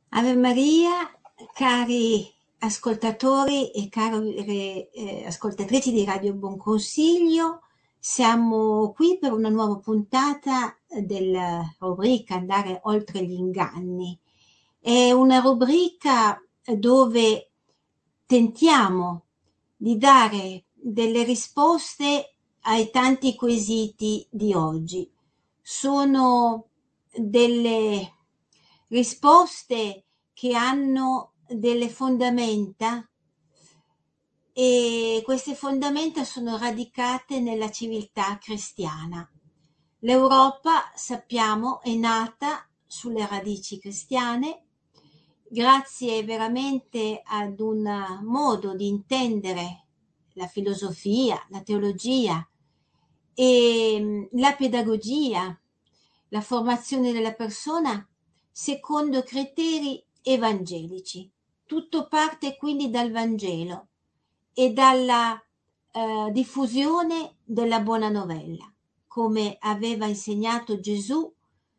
Ave Maria, cari ascoltatori e care ascoltatrici di Radio Buon Consiglio, siamo qui per una nuova puntata della rubrica Andare oltre gli inganni. È una rubrica dove tentiamo di dare delle risposte ai tanti quesiti di oggi. Sono delle risposte che hanno delle fondamenta e queste fondamenta sono radicate nella civiltà cristiana. L'Europa, sappiamo, è nata sulle radici cristiane grazie veramente ad un modo di intendere la filosofia, la teologia e la pedagogia, la formazione della persona secondo criteri evangelici. Tutto parte quindi dal Vangelo e dalla diffusione della buona novella, come aveva insegnato Gesù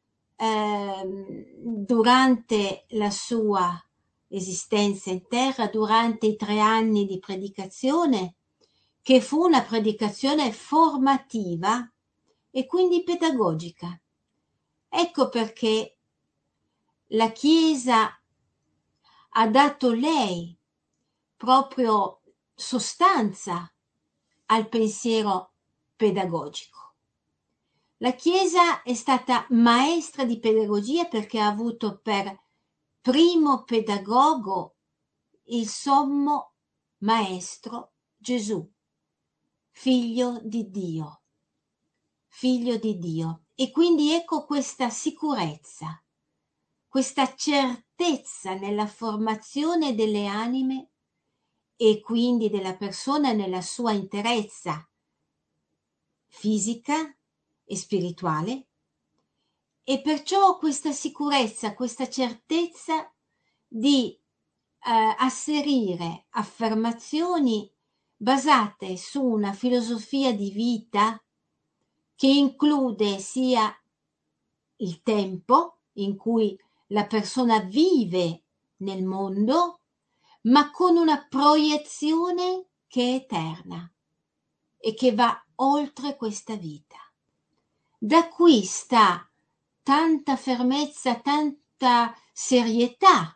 durante la sua esistenza in terra, durante i 3 anni di predicazione, che fu una predicazione formativa e quindi pedagogica. Ecco perché la Chiesa ha dato lei proprio sostanza al pensiero pedagogico. La Chiesa è stata maestra di pedagogia perché ha avuto per primo pedagogo il sommo maestro Gesù, figlio di Dio. Figlio di Dio. E quindi ecco questa sicurezza, questa certezza nella formazione delle anime e quindi della persona nella sua interezza fisica e spirituale, e perciò questa sicurezza, questa certezza di asserire affermazioni basate su una filosofia di vita che include sia il tempo in cui la persona vive nel mondo, ma con una proiezione che è eterna e che va oltre questa vita. Da qui sta tanta fermezza, tanta serietà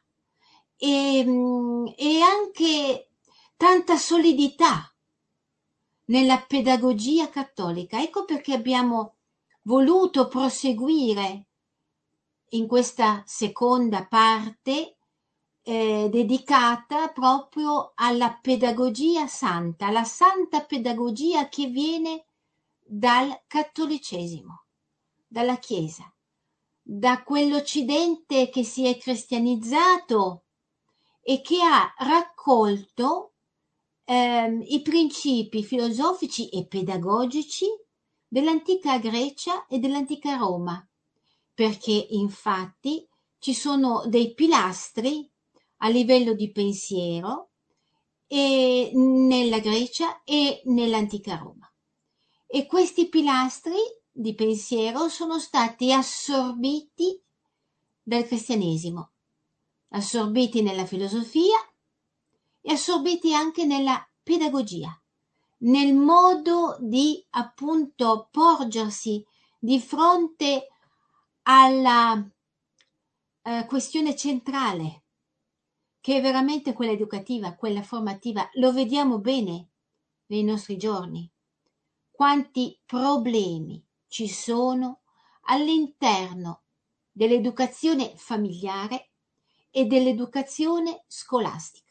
e anche tanta solidità nella pedagogia cattolica. Ecco perché abbiamo voluto proseguire in questa seconda parte dedicata proprio alla pedagogia santa, la santa pedagogia che viene dal cattolicesimo, dalla Chiesa, da quell'Occidente che si è cristianizzato e che ha raccolto i principi filosofici e pedagogici dell'antica Grecia e dell'antica Roma, perché infatti ci sono dei pilastri a livello di pensiero e nella Grecia e nell'antica Roma. E questi pilastri di pensiero sono stati assorbiti dal cristianesimo, assorbiti nella filosofia e assorbiti anche nella pedagogia, nel modo di appunto porgersi di fronte alla questione centrale, che è veramente quella educativa, quella formativa. Lo vediamo bene nei nostri giorni. Quanti problemi ci sono all'interno dell'educazione familiare e dell'educazione scolastica,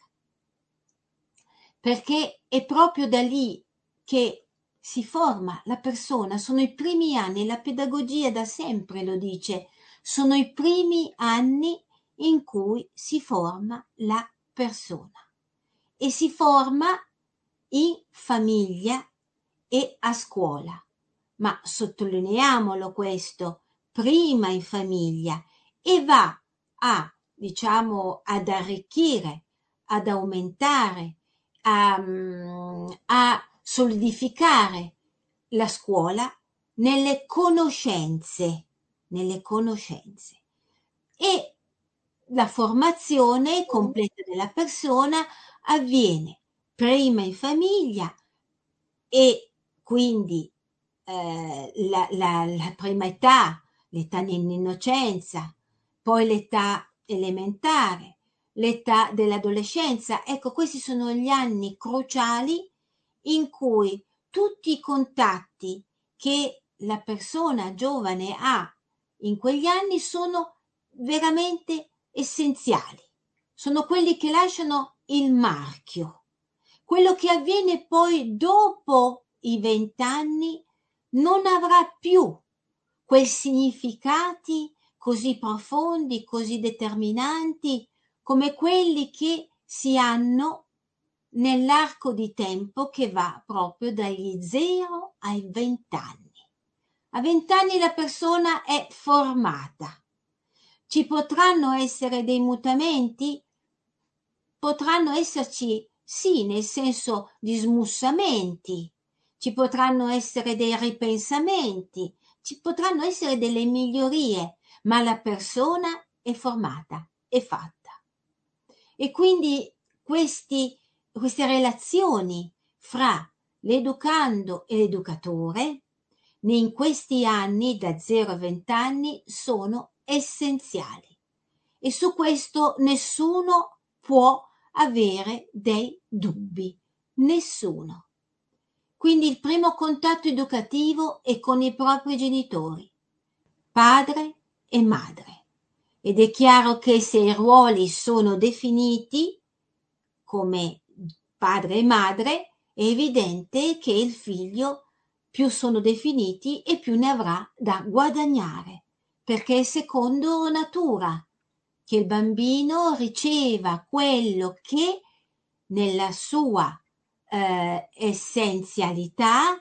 perché è proprio da lì che si forma la persona. Sono i primi anni, la pedagogia da sempre lo dice, sono i primi anni in cui si forma la persona e si forma in famiglia e a scuola, ma sottolineiamolo questo, prima in famiglia, e va ad arricchire, ad aumentare, a solidificare la scuola nelle conoscenze, e la formazione completa della persona avviene prima in famiglia e quindi la prima età, l'età dell'innocenza, poi l'età elementare, l'età dell'adolescenza. Ecco, questi sono gli anni cruciali in cui tutti i contatti che la persona giovane ha in quegli anni sono veramente essenziali. Sono quelli che lasciano il marchio. Quello che avviene poi dopo i 20 anni non avrà più quei significati così profondi, così determinanti come quelli che si hanno nell'arco di tempo che va proprio dagli 0 ai 20 anni. A 20 anni la persona è formata. Ci potranno essere dei mutamenti? Potranno esserci, sì, nel senso di smussamenti, ci potranno essere dei ripensamenti, ci potranno essere delle migliorie, ma la persona è formata, è fatta. E quindi queste relazioni fra l'educando e l'educatore in questi anni, da 0 a 20 anni, sono essenziali. E su questo nessuno può avere dei dubbi. Nessuno. Quindi il primo contatto educativo è con i propri genitori, padre e madre. Ed è chiaro che se i ruoli sono definiti come padre e madre, è evidente che il figlio più sono definiti e più ne avrà da guadagnare, perché è secondo natura che il bambino riceva quello che nella sua essenzialità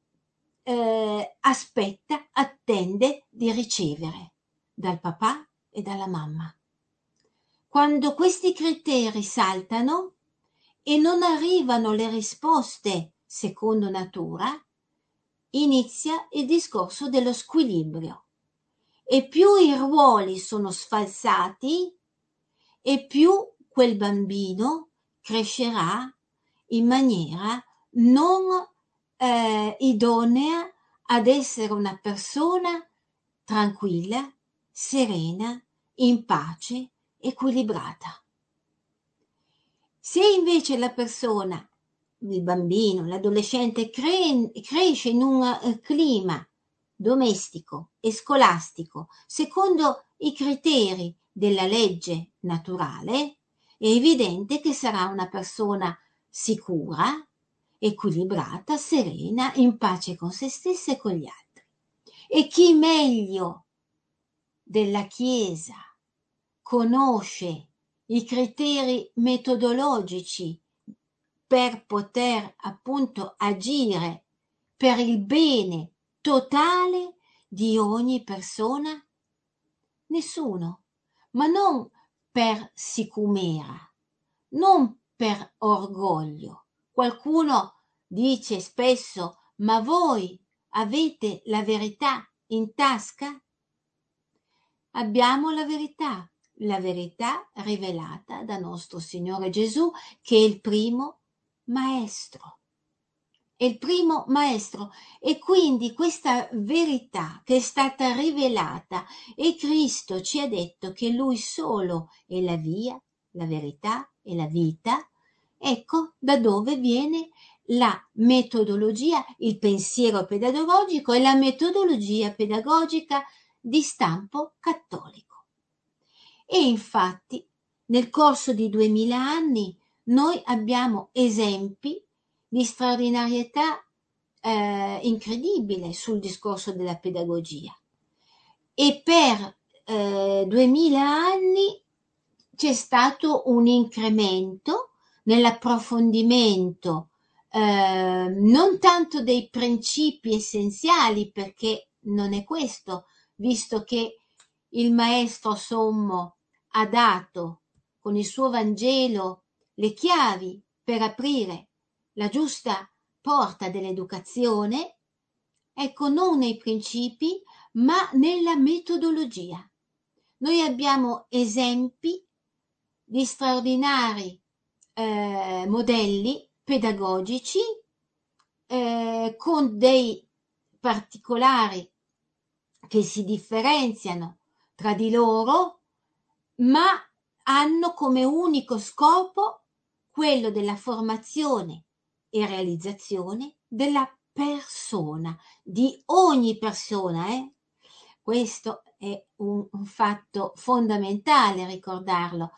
aspetta, attende di ricevere dal papà e dalla mamma. Quando questi criteri saltano e non arrivano le risposte secondo natura, inizia il discorso dello squilibrio. E più i ruoli sono sfalsati, e più quel bambino crescerà in maniera non idonea ad essere una persona tranquilla, serena, in pace, equilibrata. Se invece la persona, il bambino, l'adolescente cresce in un clima domestico e scolastico secondo i criteri della legge naturale, è evidente che sarà una persona sicura, equilibrata, serena, in pace con se stessa e con gli altri. E chi meglio della Chiesa conosce i criteri metodologici per poter appunto agire per il bene totale di ogni persona? Nessuno, ma non per sicumera, non per orgoglio. Qualcuno dice spesso: ma voi avete la verità in tasca? Abbiamo la verità rivelata da nostro Signore Gesù, che è il primo maestro. È il primo maestro, e quindi questa verità che è stata rivelata, e Cristo ci ha detto che Lui solo è la via, la verità e la vita. Ecco da dove viene la metodologia, il pensiero pedagogico e la metodologia pedagogica di stampo cattolico. E infatti nel corso di 2000 anni noi abbiamo esempi di straordinarietà incredibile sul discorso della pedagogia, e per 2000 anni c'è stato un incremento nell'approfondimento non tanto dei principi essenziali, perché non è questo, visto che il Maestro Sommo ha dato con il suo Vangelo le chiavi per aprire la giusta porta dell'educazione, ecco, non nei principi, ma nella metodologia. Noi abbiamo esempi di straordinari modelli pedagogici con dei particolari che si differenziano tra di loro, ma hanno come unico scopo quello della formazione e realizzazione della persona, di ogni persona. Questo è un fatto fondamentale ricordarlo.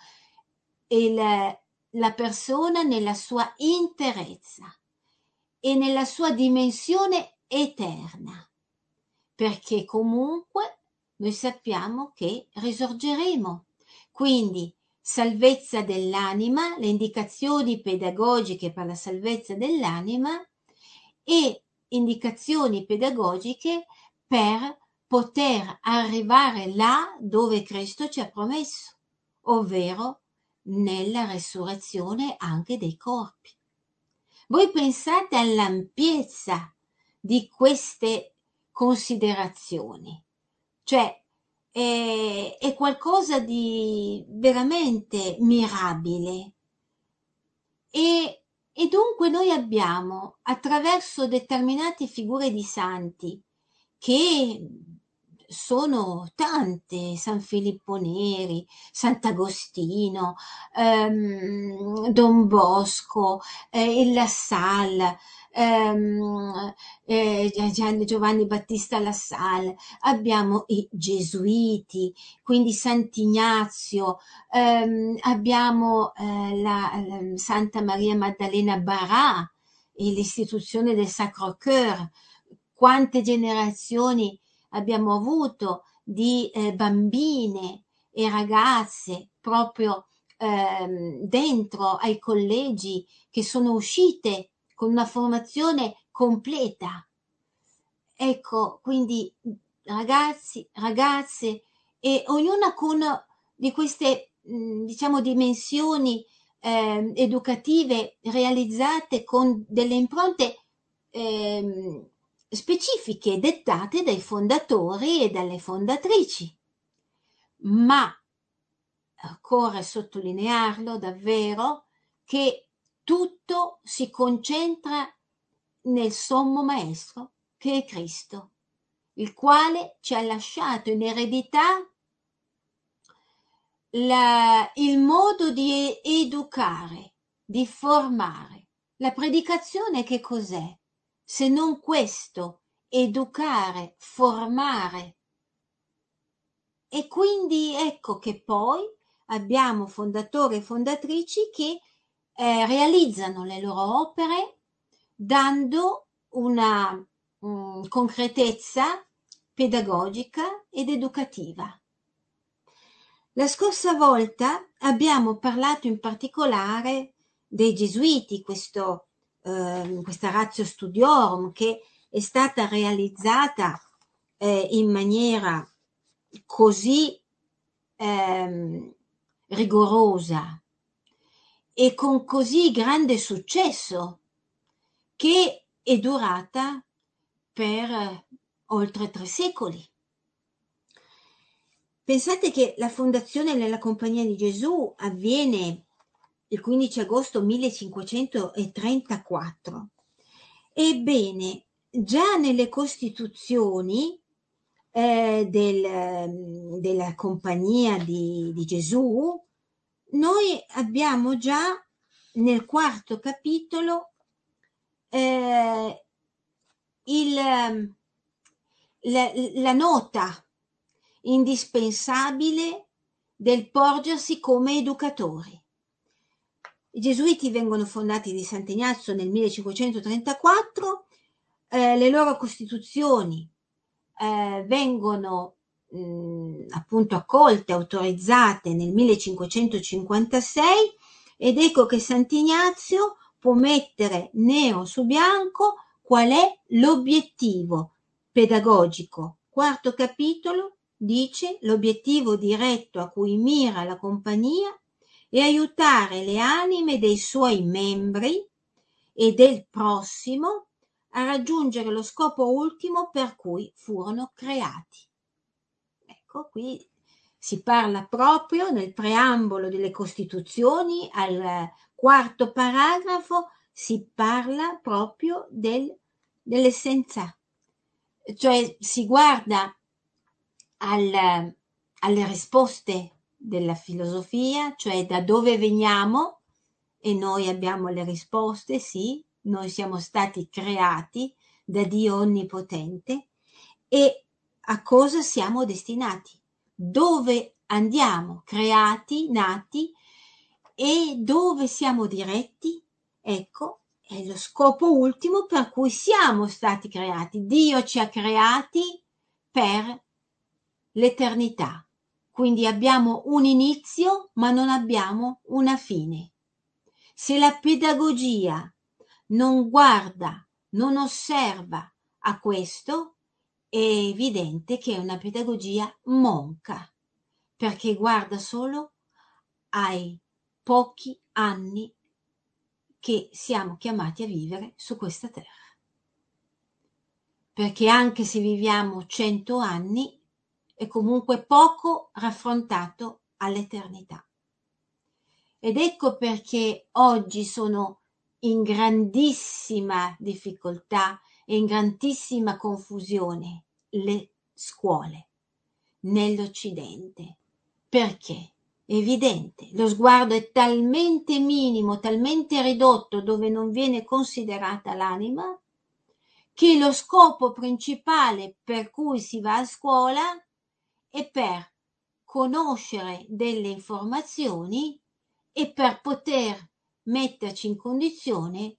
La persona nella sua interezza e nella sua dimensione eterna, perché comunque noi sappiamo che risorgeremo. Quindi salvezza dell'anima, le indicazioni pedagogiche per la salvezza dell'anima e indicazioni pedagogiche per poter arrivare là dove Cristo ci ha promesso, ovvero nella resurrezione anche dei corpi. Voi pensate all'ampiezza di queste considerazioni, cioè è qualcosa di veramente mirabile e dunque noi abbiamo attraverso determinate figure di santi che sono tante, San Filippo Neri, Sant'Agostino, Don Bosco, il La Salle, Giovanni Battista La Salle, abbiamo i Gesuiti, quindi Sant'Ignazio, abbiamo la Santa Maria Maddalena Barà e l'istituzione del Sacro Cœur. Quante generazioni abbiamo avuto di bambine e ragazze proprio dentro ai collegi che sono uscite con una formazione completa. Ecco, quindi ragazzi, ragazze, e ognuna con di queste, diciamo, dimensioni educative realizzate con delle impronte specifiche dettate dai fondatori e dalle fondatrici. Ma occorre sottolinearlo davvero che tutto si concentra nel sommo maestro che è Cristo, il quale ci ha lasciato in eredità il modo di educare, di formare. La predicazione che cos'è? Se non questo, educare, formare. E quindi ecco che poi abbiamo fondatori e fondatrici che realizzano le loro opere dando una concretezza pedagogica ed educativa. La scorsa volta abbiamo parlato in particolare dei Gesuiti, questa Ratio Studiorum che è stata realizzata in maniera così rigorosa e con così grande successo che è durata per oltre 3 secoli. Pensate che la fondazione della Compagnia di Gesù avviene il 15 agosto 1534. Ebbene, già nelle costituzioni della Compagnia di Gesù, noi abbiamo già nel 4° capitolo la nota indispensabile del porgersi come educatori. I Gesuiti vengono fondati di Sant'Ignazio nel 1534, le loro costituzioni vengono appunto accolte, autorizzate nel 1556 ed ecco che Sant'Ignazio può mettere nero su bianco qual è l'obiettivo pedagogico. 4° capitolo dice l'obiettivo diretto a cui mira la compagnia è aiutare le anime dei suoi membri e del prossimo a raggiungere lo scopo ultimo per cui furono creati. Ecco, qui Si parla proprio nel preambolo delle Costituzioni, al quarto paragrafo, si parla proprio dell'essenza, cioè si guarda alle risposte della filosofia, cioè da dove veniamo, e noi abbiamo le risposte, sì, noi siamo stati creati da Dio Onnipotente, e a cosa siamo destinati, dove andiamo, creati, nati, e dove siamo diretti. Ecco, è lo scopo ultimo per cui siamo stati creati. Dio ci ha creati per l'eternità. Quindi abbiamo un inizio, ma non abbiamo una fine. Se la pedagogia non guarda, non osserva a questo, è evidente che è una pedagogia monca, perché guarda solo ai pochi anni che siamo chiamati a vivere su questa terra. Perché anche se viviamo 100 anni, è comunque poco raffrontato all'eternità. Ed ecco perché oggi sono in grandissima difficoltà e in grandissima confusione le scuole nell'Occidente. Perché? È evidente, lo sguardo è talmente minimo, talmente ridotto, dove non viene considerata l'anima, che lo scopo principale per cui si va a scuola è per conoscere delle informazioni e per poter metterci in condizione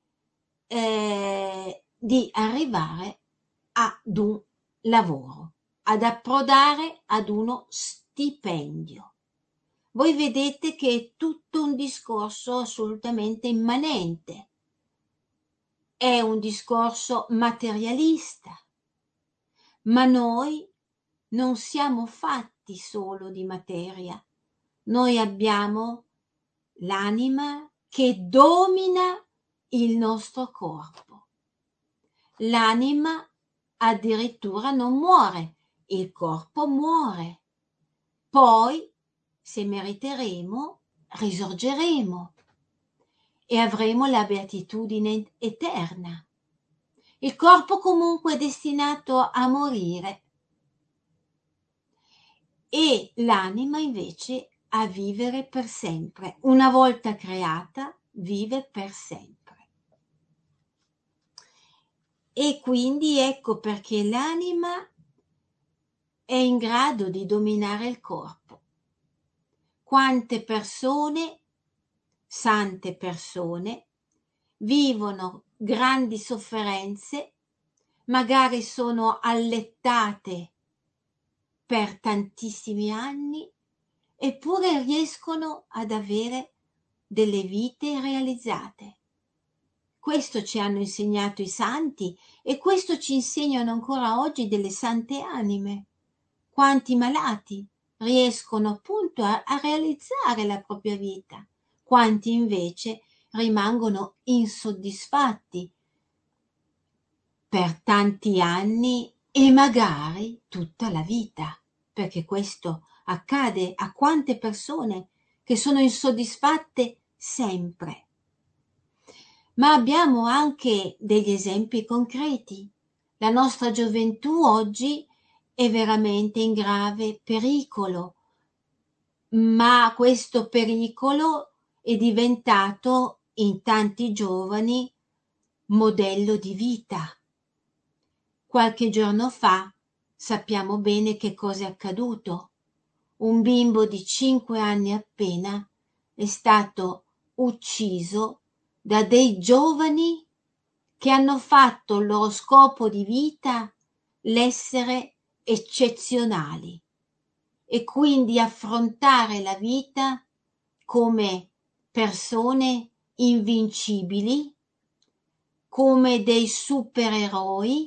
di arrivare ad un lavoro, ad approdare ad uno stipendio. Voi vedete che è tutto un discorso assolutamente immanente. È un discorso materialista, ma noi non siamo fatti solo di materia. Noi abbiamo l'anima che domina il nostro corpo. L'anima addirittura non muore, il corpo muore. Poi, se meriteremo, risorgeremo e avremo la beatitudine eterna. Il corpo comunque è destinato a morire e l'anima invece a vivere per sempre. Una volta creata, vive per sempre. E quindi ecco perché l'anima è in grado di dominare il corpo. Quante persone, sante persone, vivono grandi sofferenze, magari sono allettate per tantissimi anni, eppure riescono ad avere delle vite realizzate. Questo ci hanno insegnato i santi e questo ci insegnano ancora oggi delle sante anime. Quanti malati riescono appunto a realizzare la propria vita, quanti invece rimangono insoddisfatti per tanti anni e magari tutta la vita, perché questo accade a quante persone che sono insoddisfatte sempre. Ma abbiamo anche degli esempi concreti. La nostra gioventù oggi è veramente in grave pericolo, ma questo pericolo è diventato in tanti giovani modello di vita. Qualche giorno fa sappiamo bene che cosa è accaduto. Un bimbo di 5 anni appena è stato ucciso da dei giovani che hanno fatto il loro scopo di vita l'essere eccezionali e quindi affrontare la vita come persone invincibili, come dei supereroi.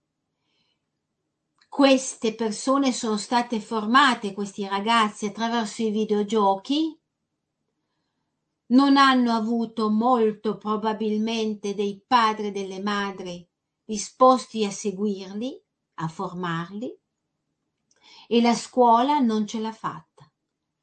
Queste persone sono state formate, questi ragazzi, attraverso i videogiochi, non hanno avuto molto probabilmente dei padri e delle madri disposti a seguirli, a formarli, e la scuola non ce l'ha fatta.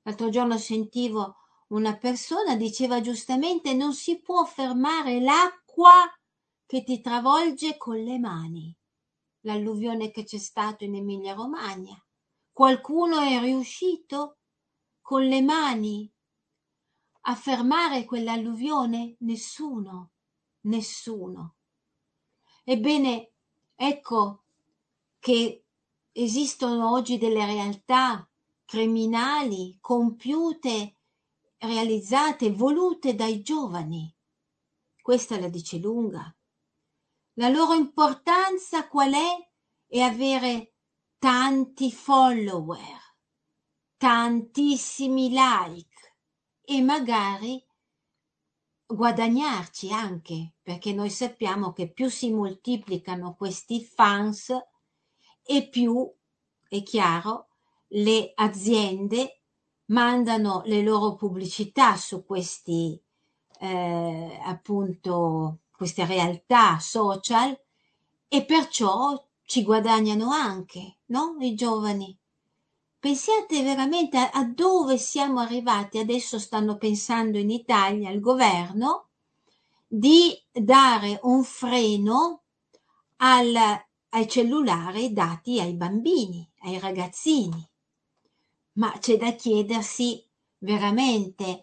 L'altro giorno sentivo una persona, diceva giustamente, non si può fermare l'acqua che ti travolge con le mani. L'alluvione che c'è stato in Emilia-Romagna. Qualcuno è riuscito con le mani a fermare quell'alluvione? Nessuno, nessuno. Ebbene, ecco che esistono oggi delle realtà criminali compiute, realizzate, volute dai giovani. Questa la dice lunga. La loro importanza qual è? È avere tanti follower, tantissimi like e magari guadagnarci anche, perché noi sappiamo che più si moltiplicano questi fans e più, è chiaro, le aziende mandano le loro pubblicità su questi appunto queste realtà social e perciò ci guadagnano anche, no? I giovani. Pensiate veramente a dove siamo arrivati. Adesso stanno pensando in Italia, il governo, di dare un freno ai cellulari dati ai bambini, ai ragazzini. Ma c'è da chiedersi veramente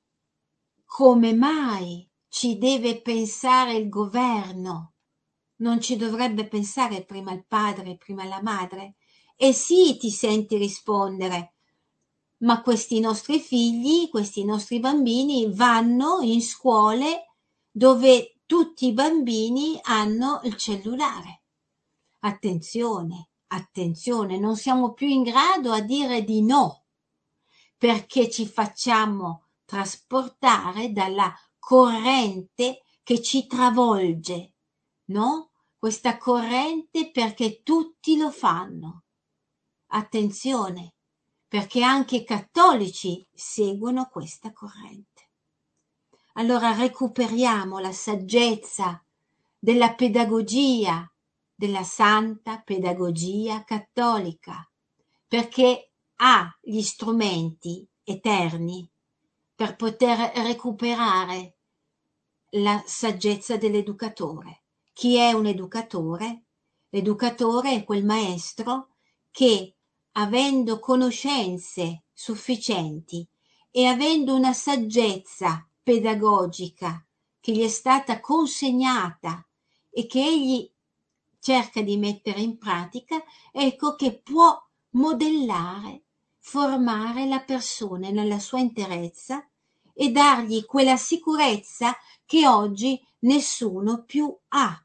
come mai ci deve pensare il governo? Non ci dovrebbe pensare prima il padre, prima la madre? E sì, ti senti rispondere, ma questi nostri figli, questi nostri bambini vanno in scuole dove tutti i bambini hanno il cellulare. Attenzione, attenzione, non siamo più in grado a dire di no, perché ci facciamo trasportare dalla corrente che ci travolge, no? Questa corrente perché tutti lo fanno. Attenzione, perché anche i cattolici seguono questa corrente. Allora recuperiamo la saggezza della pedagogia, della santa pedagogia cattolica, perché ha gli strumenti eterni per poter recuperare la saggezza dell'educatore. Chi è un educatore? L'educatore è quel maestro che, avendo conoscenze sufficienti e avendo una saggezza pedagogica che gli è stata consegnata e che egli cerca di mettere in pratica, ecco che può modellare, formare la persona nella sua interezza e dargli quella sicurezza che oggi nessuno più ha.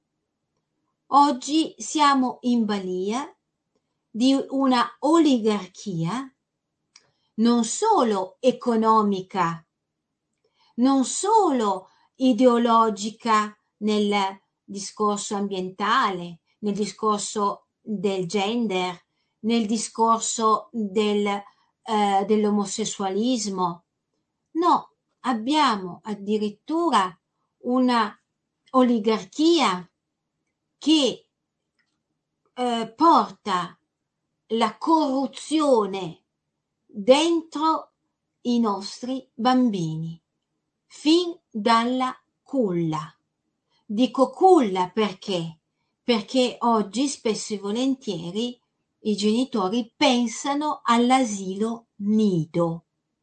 Oggi siamo in balia di una oligarchia non solo economica, non solo ideologica nel discorso ambientale, nel discorso del gender, nel discorso dell'omosessualismo. No, abbiamo addirittura una oligarchia che porta la corruzione dentro i nostri bambini, fin dalla culla. Dico culla perché? Perché oggi spesso e volentieri i genitori pensano all'asilo nido.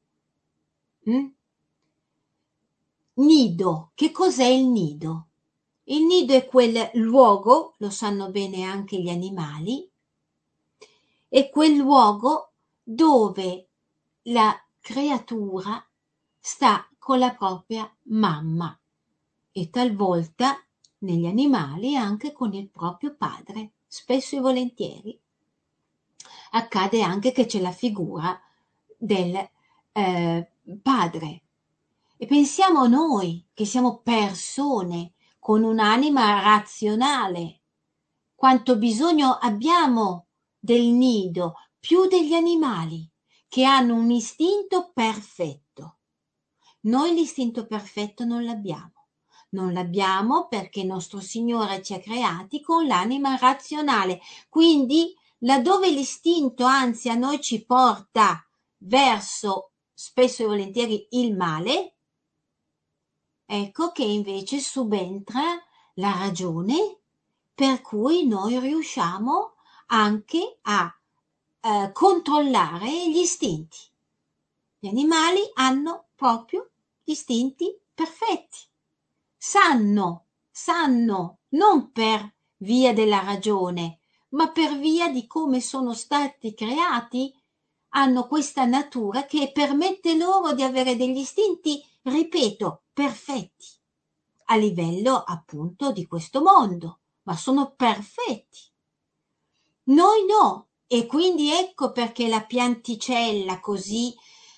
Nido, che cos'è il nido? Il nido è quel luogo, lo sanno bene anche gli animali, è quel luogo dove la creatura sta con la propria mamma e talvolta negli animali anche con il proprio padre. Spesso e volentieri accade anche che c'è la figura del padre. E pensiamo noi che siamo persone con un'anima razionale, quanto bisogno abbiamo del nido, più degli animali, che hanno un istinto perfetto. Noi l'istinto perfetto non l'abbiamo. Non l'abbiamo perché il nostro Signore ci ha creati con l'anima razionale. Quindi, laddove l'istinto anzi a noi ci porta verso spesso e volentieri il male, ecco che invece subentra la ragione, per cui noi riusciamo anche a controllare gli istinti. Gli animali hanno proprio gli istinti perfetti. Sanno, non per via della ragione, ma per via di come sono stati creati, hanno questa natura che permette loro di avere degli istinti, ripeto, perfetti, a livello appunto di questo mondo, ma sono perfetti. Noi no, e quindi ecco perché la pianticella così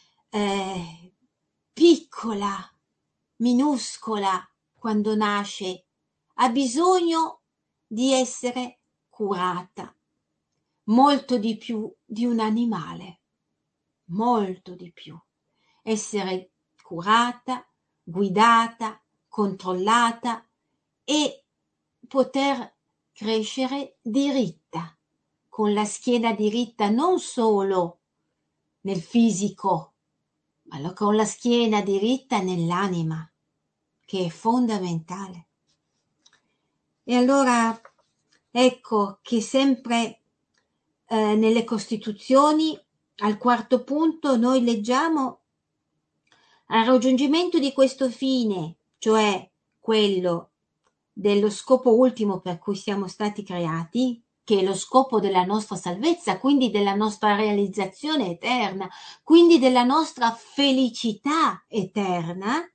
piccola, minuscola, quando nasce, ha bisogno di essere curata, molto di più di un animale, molto di più. Essere curata, guidata, controllata e poter crescere diritta, con la schiena diritta non solo nel fisico, ma con la schiena diritta nell'anima, che è fondamentale. E allora ecco che sempre nelle Costituzioni, al quarto punto, noi leggiamo: al raggiungimento di questo fine, cioè quello dello scopo ultimo per cui siamo stati creati, che è lo scopo della nostra salvezza, quindi della nostra realizzazione eterna, quindi della nostra felicità eterna,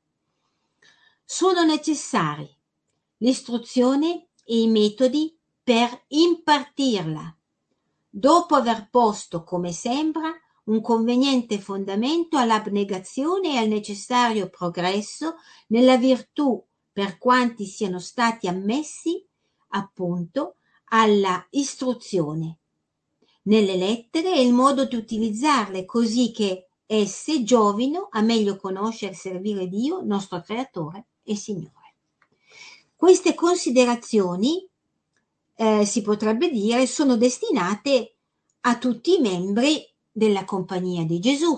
sono necessari l'istruzione e i metodi per impartirla, dopo aver posto, come sembra, un conveniente fondamento all'abnegazione e al necessario progresso nella virtù per quanti siano stati ammessi, appunto, alla istruzione nelle lettere e il modo di utilizzarle così che esse giovino a meglio conoscere e servire Dio, nostro Creatore e Signore. Queste considerazioni, si potrebbe dire, sono destinate a tutti i membri della compagnia di Gesù.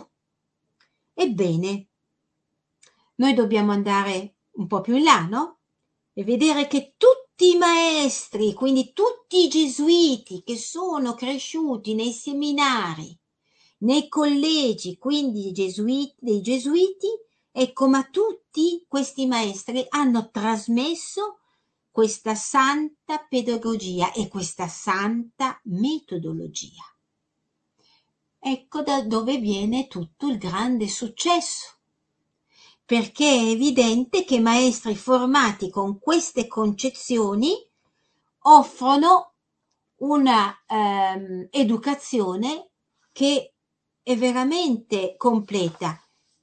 Ebbene, noi dobbiamo andare un po' più in là, no? E vedere che tutti i maestri, quindi tutti i gesuiti che sono cresciuti nei seminari, nei collegi, quindi dei gesuiti, ecco, ma tutti questi maestri hanno trasmesso questa santa pedagogia e questa santa metodologia. Ecco da dove viene tutto il grande successo, perché è evidente che maestri formati con queste concezioni offrono una educazione che è veramente completa.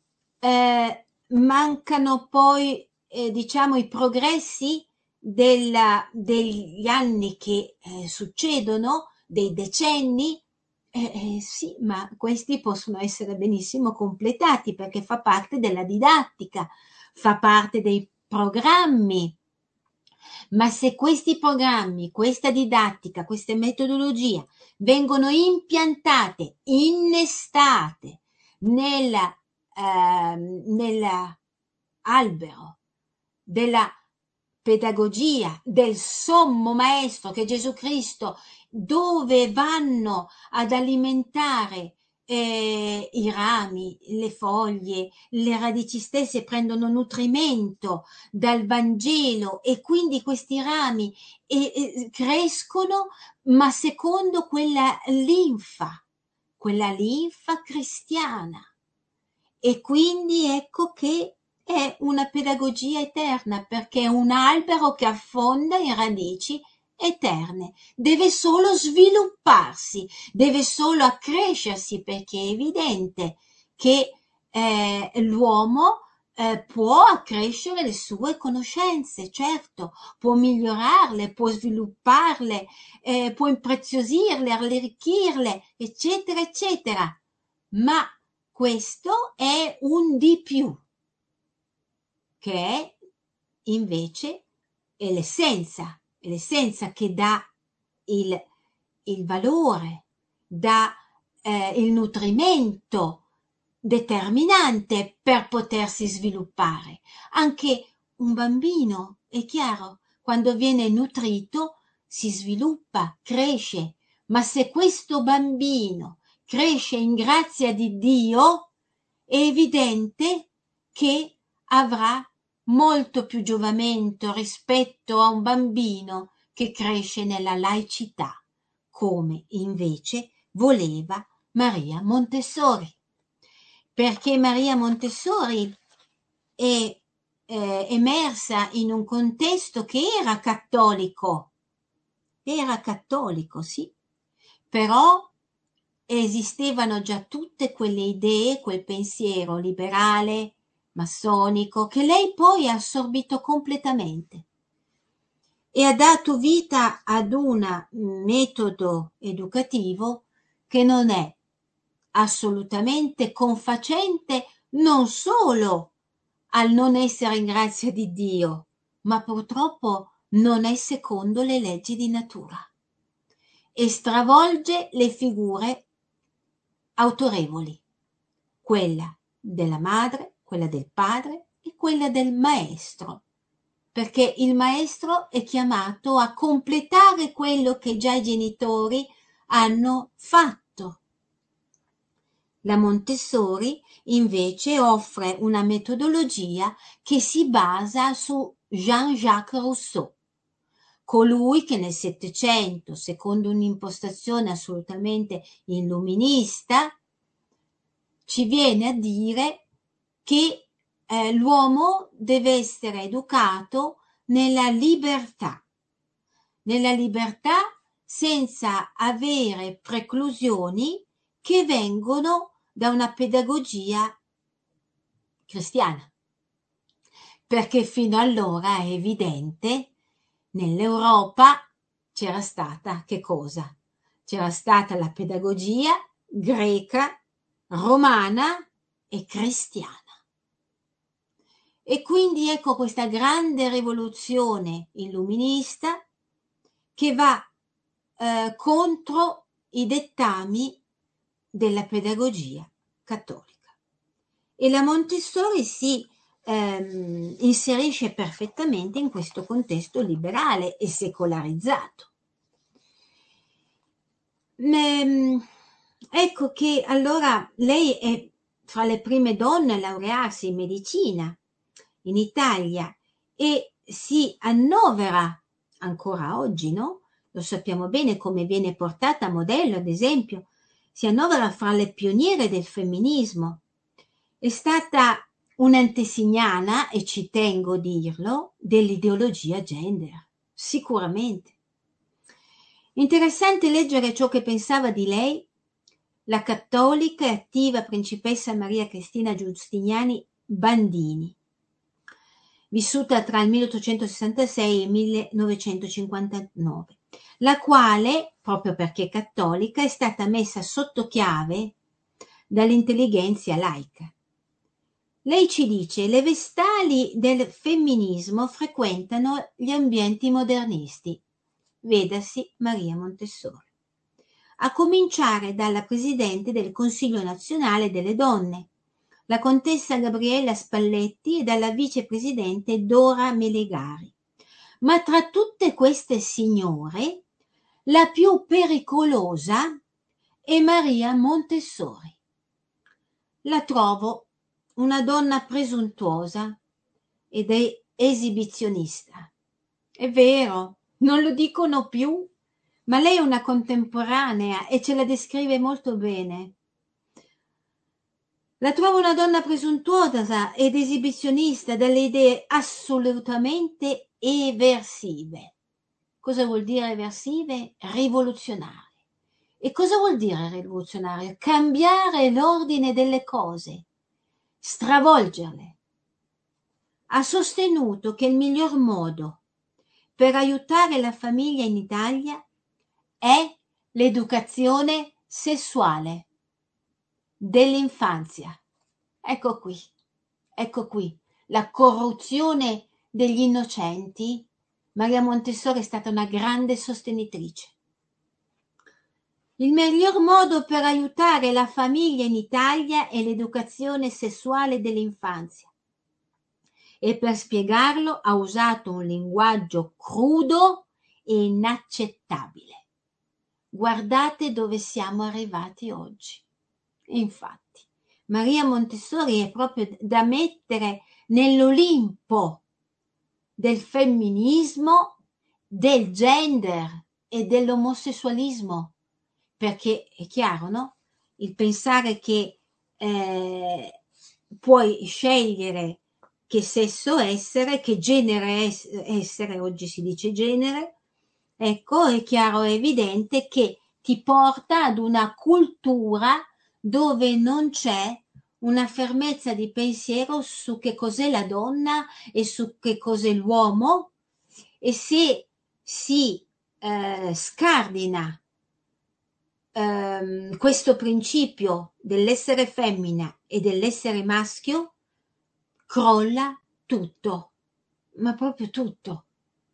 Mancano poi diciamo i progressi degli anni che succedono, dei decenni. Sì, ma questi possono essere benissimo completati perché fa parte della didattica, fa parte dei programmi. Ma se questi programmi, questa didattica, queste metodologie vengono impiantate, innestate nell'albero della pedagogia del sommo maestro che è Gesù Cristo, dove vanno ad alimentare i rami, le foglie, le radici stesse prendono nutrimento dal Vangelo e quindi questi rami crescono, ma secondo quella linfa cristiana. E quindi ecco che è una pedagogia eterna, perché è un albero che affonda in radici eterne, deve solo svilupparsi, deve solo accrescersi, perché è evidente che l'uomo può accrescere le sue conoscenze, certo, può migliorarle, può svilupparle, può impreziosirle, arricchirle, eccetera, eccetera, ma questo è un di più, che è invece è l'essenza che dà il valore, dà il nutrimento determinante per potersi sviluppare. Anche un bambino, è chiaro, quando viene nutrito si sviluppa, cresce, ma se questo bambino cresce in grazia di Dio, è evidente che avrà molto più giovamento rispetto a un bambino che cresce nella laicità, come invece voleva Maria Montessori. Perché Maria Montessori è emersa in un contesto che era cattolico, sì, però esistevano già tutte quelle idee, quel pensiero liberale, massonico, che lei poi ha assorbito completamente e ha dato vita ad un metodo educativo che non è assolutamente confacente non solo al non essere in grazia di Dio, ma purtroppo non è secondo le leggi di natura e stravolge le figure autorevoli, quella della madre, quella del padre e quella del maestro, perché il maestro è chiamato a completare quello che già i genitori hanno fatto. La Montessori invece offre una metodologia che si basa su Jean-Jacques Rousseau, colui che nel Settecento, secondo un'impostazione assolutamente illuminista, ci viene a dire che l'uomo deve essere educato nella libertà senza avere preclusioni che vengono da una pedagogia cristiana. Perché fino allora è evidente, nell'Europa c'era stata che cosa? C'era stata la pedagogia greca, romana e cristiana. E quindi ecco questa grande rivoluzione illuminista che va contro i dettami della pedagogia cattolica. E la Montessori si inserisce perfettamente in questo contesto liberale e secolarizzato. Ecco che allora lei è fra le prime donne a laurearsi in medicina in Italia e si annovera ancora oggi, no? Lo sappiamo bene come viene portata a modello, ad esempio, si annovera fra le pioniere del femminismo. È stata un'antesignana, e ci tengo a dirlo, dell'ideologia gender, sicuramente. Interessante leggere ciò che pensava di lei la cattolica e attiva principessa Maria Cristina Giustiniani Bandini, vissuta tra il 1866 e il 1959, la quale, proprio perché cattolica, è stata messa sotto chiave dall'intellighenzia laica. Lei ci dice: le vestali del femminismo frequentano gli ambienti modernisti, vedasi Maria Montessori, a cominciare dalla presidente del Consiglio nazionale delle donne, la contessa Gabriella Spalletti, e dalla vicepresidente Dora Melegari. Ma tra tutte queste signore, la più pericolosa è Maria Montessori. La trovo una donna presuntuosa ed è esibizionista. È vero, non lo dicono più, ma lei è una contemporanea e ce la descrive molto bene. La trovo una donna presuntuosa ed esibizionista, dalle idee assolutamente eversive. Cosa vuol dire eversive? Rivoluzionarie. E cosa vuol dire rivoluzionario? Cambiare l'ordine delle cose, stravolgerle. Ha sostenuto che il miglior modo per aiutare la famiglia in Italia è l'educazione sessuale dell'infanzia. Ecco qui, la corruzione degli innocenti. Maria Montessori è stata una grande sostenitrice. Il miglior modo per aiutare la famiglia in Italia è l'educazione sessuale dell'infanzia e per spiegarlo ha usato un linguaggio crudo e inaccettabile. Guardate dove siamo arrivati oggi. Infatti, Maria Montessori è proprio da mettere nell'Olimpo del femminismo, del gender e dell'omosessualismo, perché è chiaro, no? Il pensare che puoi scegliere che sesso essere, che genere essere, oggi si dice genere, ecco, è chiaro e evidente che ti porta ad una cultura dove non c'è una fermezza di pensiero su che cos'è la donna e su che cos'è l'uomo, e se si scardina questo principio dell'essere femmina e dell'essere maschio, crolla tutto, ma proprio tutto.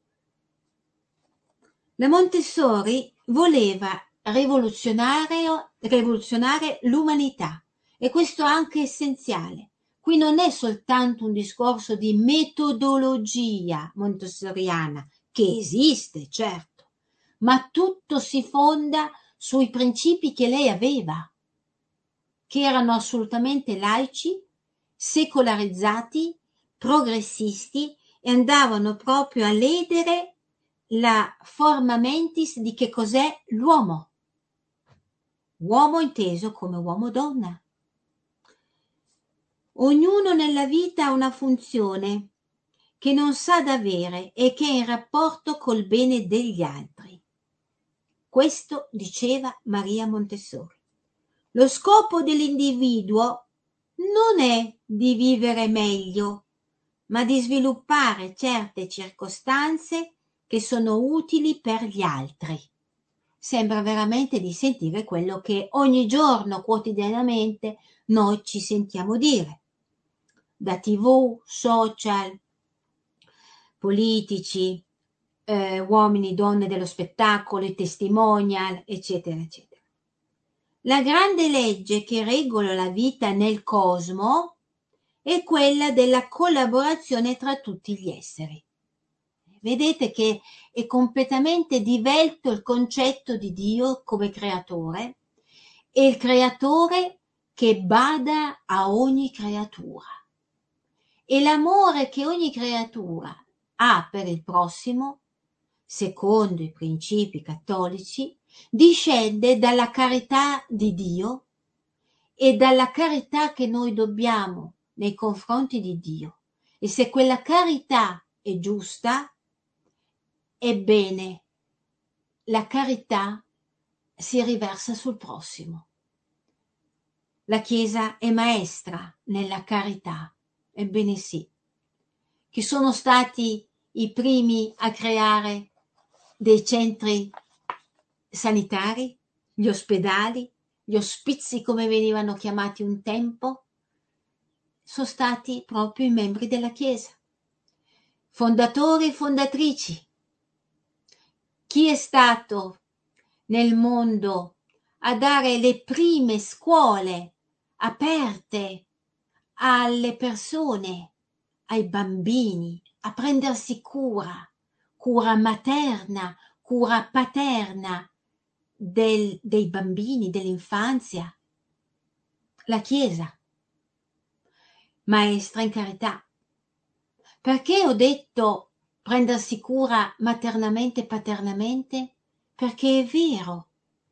La Montessori voleva rivoluzionare l'umanità, e questo è anche essenziale. Qui non è soltanto un discorso di metodologia montessoriana, che esiste, certo, ma tutto si fonda sui principi che lei aveva, che erano assolutamente laici, secolarizzati, progressisti, e andavano proprio a ledere la forma mentis di che cos'è l'uomo. Uomo inteso come uomo-donna. Ognuno nella vita ha una funzione che non sa d'avere e che è in rapporto col bene degli altri. Questo diceva Maria Montessori. Lo scopo dell'individuo non è di vivere meglio, ma di sviluppare certe circostanze che sono utili per gli altri. Sembra veramente di sentire quello che ogni giorno, quotidianamente, noi ci sentiamo dire. Da TV, social, politici, uomini, donne dello spettacolo, i testimonial, eccetera, eccetera. La grande legge che regola la vita nel cosmo è quella della collaborazione tra tutti gli esseri. Vedete che è completamente divelto il concetto di Dio come creatore, e il creatore che bada a ogni creatura. E l'amore che ogni creatura ha per il prossimo, secondo i principi cattolici, discende dalla carità di Dio e dalla carità che noi dobbiamo nei confronti di Dio. E se quella carità è giusta, ebbene, la carità si riversa sul prossimo. La Chiesa è maestra nella carità, ebbene sì. Chi sono stati i primi a creare dei centri sanitari, gli ospedali, gli ospizi come venivano chiamati un tempo? Sono stati proprio i membri della Chiesa, fondatori e fondatrici. Chi è stato nel mondo a dare le prime scuole aperte alle persone, ai bambini, a prendersi cura materna, cura paterna dei bambini, dell'infanzia? La Chiesa, maestra in carità. Perché ho detto prendersi cura maternamente e paternamente? Perché è vero,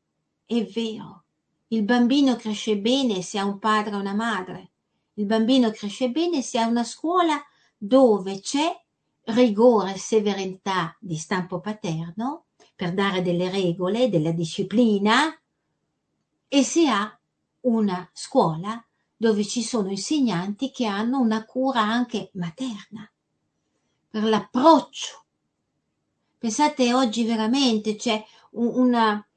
il bambino cresce bene se ha un padre e una madre, il bambino cresce bene se ha una scuola dove c'è rigore e severità di stampo paterno per dare delle regole, della disciplina, e se ha una scuola dove ci sono insegnanti che hanno una cura anche materna per l'approccio. Pensate, oggi veramente c'è una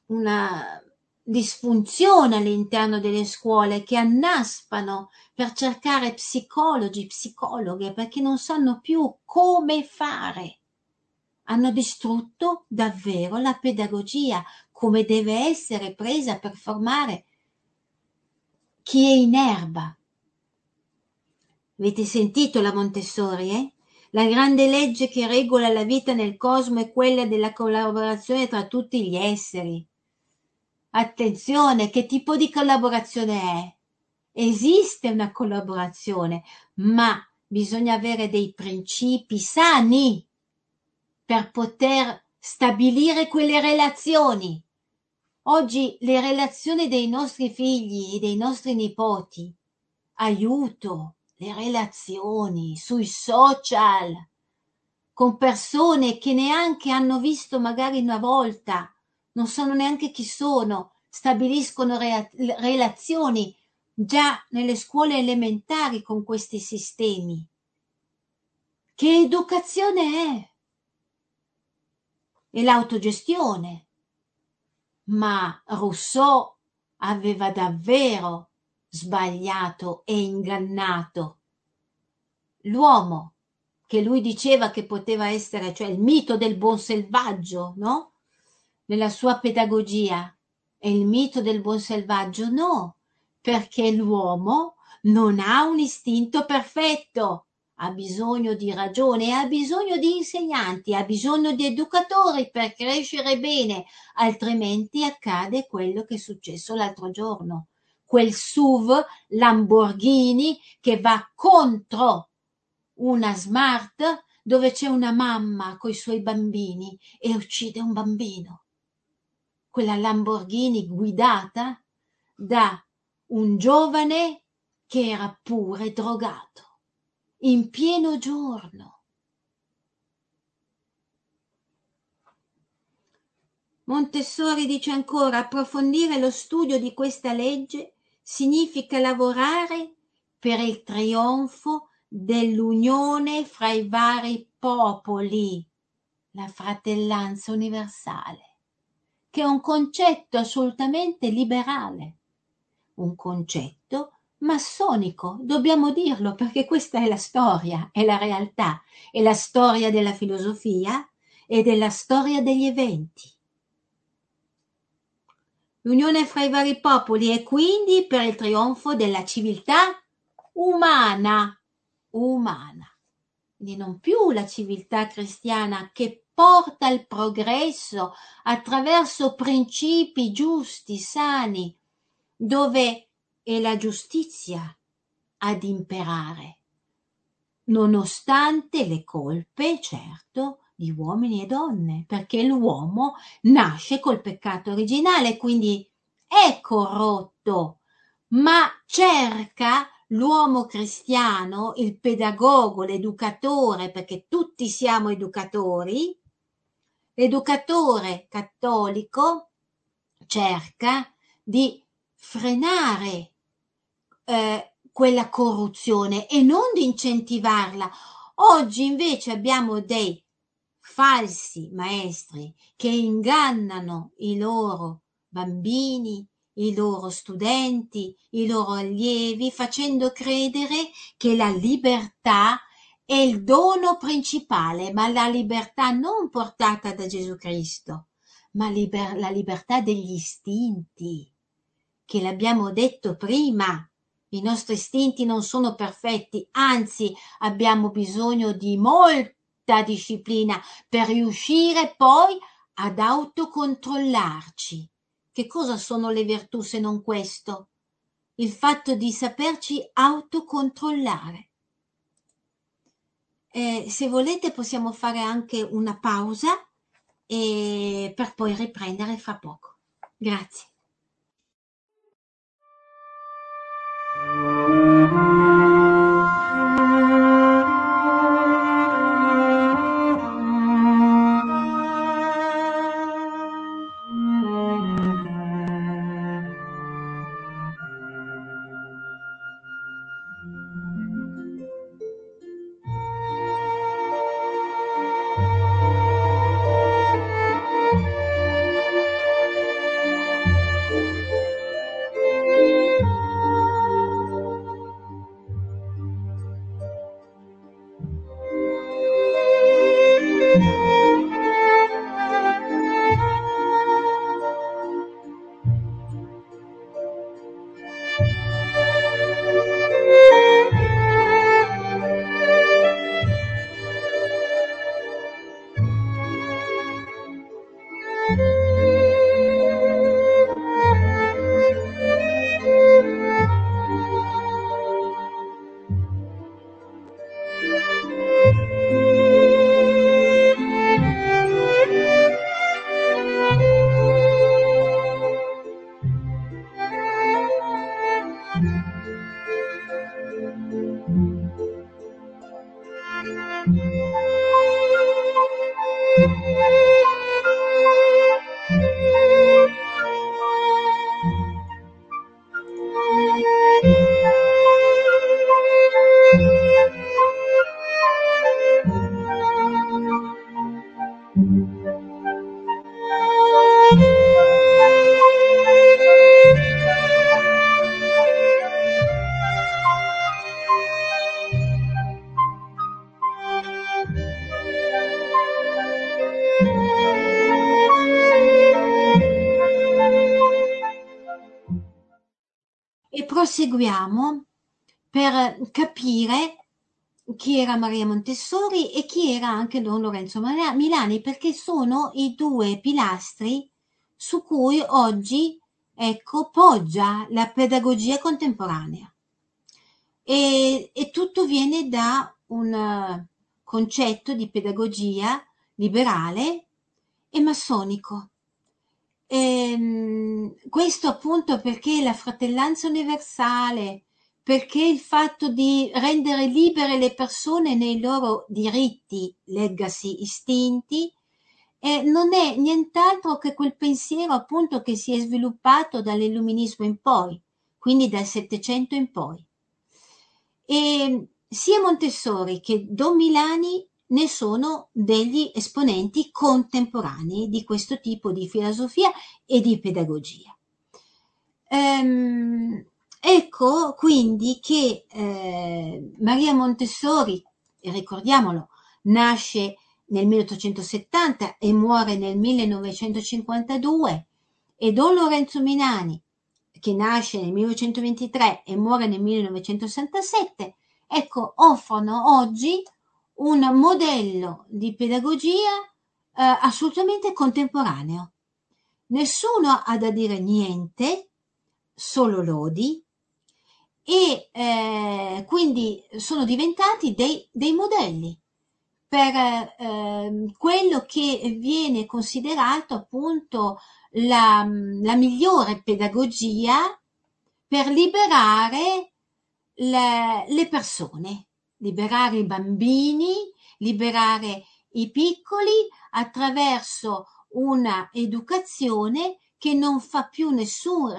disfunzione all'interno delle scuole, che annaspano per cercare psicologi, psicologhe, perché non sanno più come fare. Hanno distrutto davvero la pedagogia, come deve essere presa per formare chi è in erba. Avete sentito la Montessori, eh? La grande legge che regola la vita nel cosmo è quella della collaborazione tra tutti gli esseri. Attenzione, che tipo di collaborazione è? Esiste una collaborazione, ma bisogna avere dei principi sani per poter stabilire quelle relazioni. Oggi le relazioni dei nostri figli e dei nostri nipoti, aiuto, le relazioni sui social, con persone che neanche hanno visto magari una volta, non sanno neanche chi sono, stabiliscono relazioni già nelle scuole elementari con questi sistemi. Che educazione è? E l'autogestione. Ma Rousseau aveva davvero sbagliato e ingannato l'uomo, che lui diceva che poteva essere, cioè il mito del buon selvaggio, no? Nella sua pedagogia. E il mito del buon selvaggio no, perché l'uomo non ha un istinto perfetto, ha bisogno di ragione, ha bisogno di insegnanti, ha bisogno di educatori per crescere bene, altrimenti accade quello che è successo l'altro giorno. Quel SUV Lamborghini che va contro una Smart dove c'è una mamma coi suoi bambini e uccide un bambino. Quella Lamborghini guidata da un giovane che era pure drogato, in pieno giorno. Montessori dice ancora: approfondire lo studio di questa legge significa lavorare per il trionfo dell'unione fra i vari popoli, la fratellanza universale, che è un concetto assolutamente liberale, un concetto massonico, dobbiamo dirlo, perché questa è la storia, è la realtà, è la storia della filosofia e della storia degli eventi. L'unione fra i vari popoli e quindi per il trionfo della civiltà umana, quindi non più la civiltà cristiana che porta il progresso attraverso principi giusti, sani, dove è la giustizia ad imperare, nonostante le colpe, certo, di uomini e donne, perché l'uomo nasce col peccato originale, quindi è corrotto, ma cerca l'uomo cristiano, il pedagogo, l'educatore, perché tutti siamo educatori, l'educatore cattolico cerca di frenare quella corruzione e non di incentivarla. Oggi invece abbiamo dei falsi maestri che ingannano i loro bambini, i loro studenti, i loro allievi, facendo credere che la libertà è il dono principale, ma la libertà non portata da Gesù Cristo, ma la libertà degli istinti, che l'abbiamo detto prima. I nostri istinti non sono perfetti, anzi abbiamo bisogno di molta disciplina per riuscire poi ad autocontrollarci. Che cosa sono le virtù se non questo? Il fatto di saperci autocontrollare. Se volete possiamo fare anche una pausa per poi riprendere fra poco. Grazie. E proseguiamo per capire chi era Maria Montessori e chi era anche Don Lorenzo Milani, perché sono i due pilastri su cui oggi, ecco, poggia la pedagogia contemporanea. E tutto viene da un concetto di pedagogia liberale e massonico. Questo appunto perché la fratellanza universale, perché il fatto di rendere libere le persone nei loro diritti, leggasi istinti, non è nient'altro che quel pensiero appunto che si è sviluppato dall'illuminismo in poi, quindi dal Settecento in poi. E sia Montessori che Don Milani ne sono degli esponenti contemporanei di questo tipo di filosofia e di pedagogia. Ecco quindi che Maria Montessori, ricordiamolo, nasce nel 1870 e muore nel 1952, e Don Lorenzo Milani, che nasce nel 1923 e muore nel 1967, ecco, offrono oggi un modello di pedagogia assolutamente contemporaneo. Nessuno ha da dire niente, solo lodi, e quindi sono diventati dei modelli per quello che viene considerato appunto la migliore pedagogia per liberare le persone, liberare i bambini, liberare i piccoli attraverso una educazione che non fa più nessun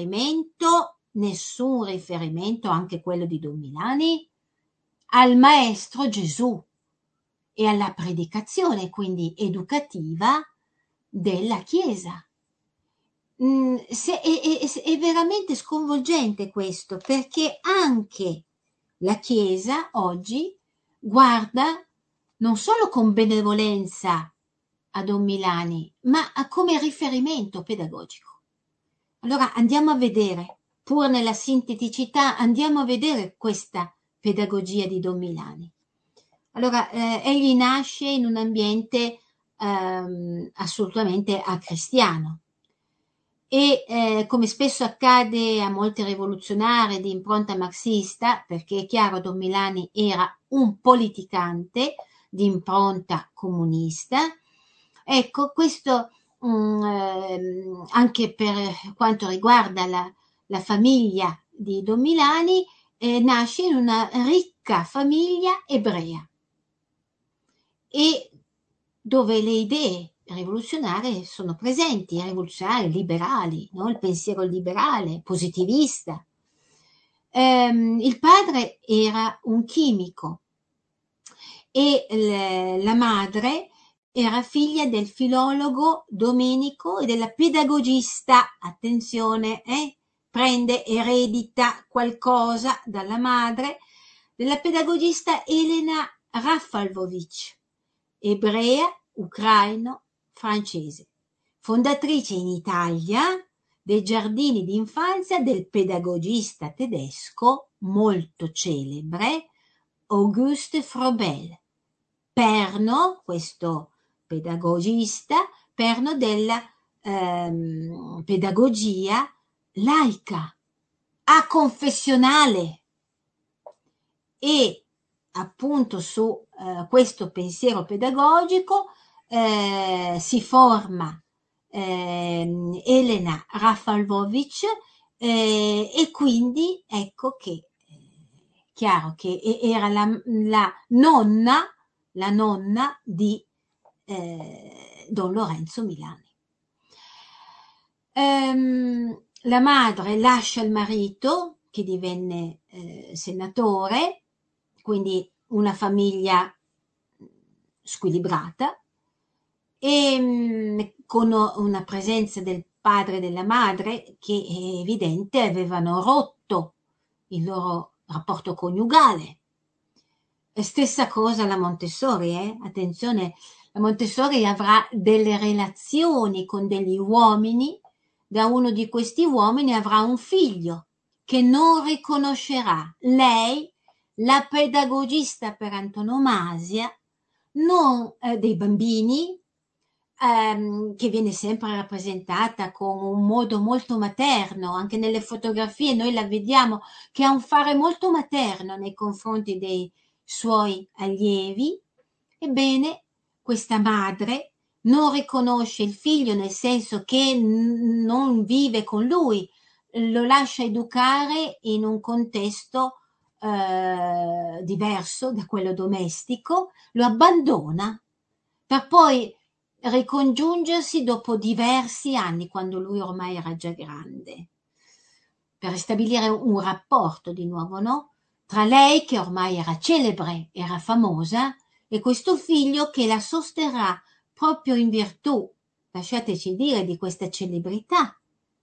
riferimento, anche quello di Don Milani, al Maestro Gesù e alla predicazione, quindi educativa, della Chiesa. È veramente sconvolgente questo, perché anche la Chiesa oggi guarda non solo con benevolenza a Don Milani, ma come riferimento pedagogico. Allora andiamo a vedere, pur nella sinteticità, andiamo a vedere questa pedagogia di Don Milani. Allora, egli nasce in un ambiente assolutamente acristiano e come spesso accade a molti rivoluzionari di impronta marxista, perché è chiaro Don Milani era un politicante di impronta comunista, ecco questo anche per quanto riguarda la famiglia di Don Milani, nasce in una ricca famiglia ebrea e dove le idee rivoluzionarie sono presenti, rivoluzionari, liberali, no? Il pensiero liberale, positivista. Il padre era un chimico e la madre era figlia del filologo Domenico e della pedagogista, attenzione, eredita qualcosa dalla madre, della pedagogista Elena Rafalvovic, ebrea, ucraino, francese, fondatrice in Italia dei giardini d'infanzia del pedagogista tedesco molto celebre Auguste Frobel, perno, questo pedagogista, perno della pedagogia laica, aconfessionale, e appunto su questo pensiero pedagogico si forma Elena Rafalvovic, e quindi ecco che chiaro che era la nonna di Don Lorenzo Milani. La madre lascia il marito che divenne senatore, quindi una famiglia squilibrata, e con una presenza del padre e della madre che è evidente avevano rotto il loro rapporto coniugale. E stessa cosa la Montessori, attenzione, la Montessori avrà delle relazioni con degli uomini, da uno di questi uomini avrà un figlio che non riconoscerà. Lei, la pedagogista per antonomasia, non dei bambini, che viene sempre rappresentata con un modo molto materno, anche nelle fotografie noi la vediamo che ha un fare molto materno nei confronti dei suoi allievi. Ebbene, questa madre non riconosce il figlio, nel senso che non vive con lui, lo lascia educare in un contesto diverso da quello domestico, lo abbandona per poi ricongiungersi dopo diversi anni, quando lui ormai era già grande, per ristabilire un rapporto di nuovo, no? Tra lei, che ormai era celebre, era famosa, e questo figlio che la sosterrà proprio in virtù, lasciateci dire, di questa celebrità.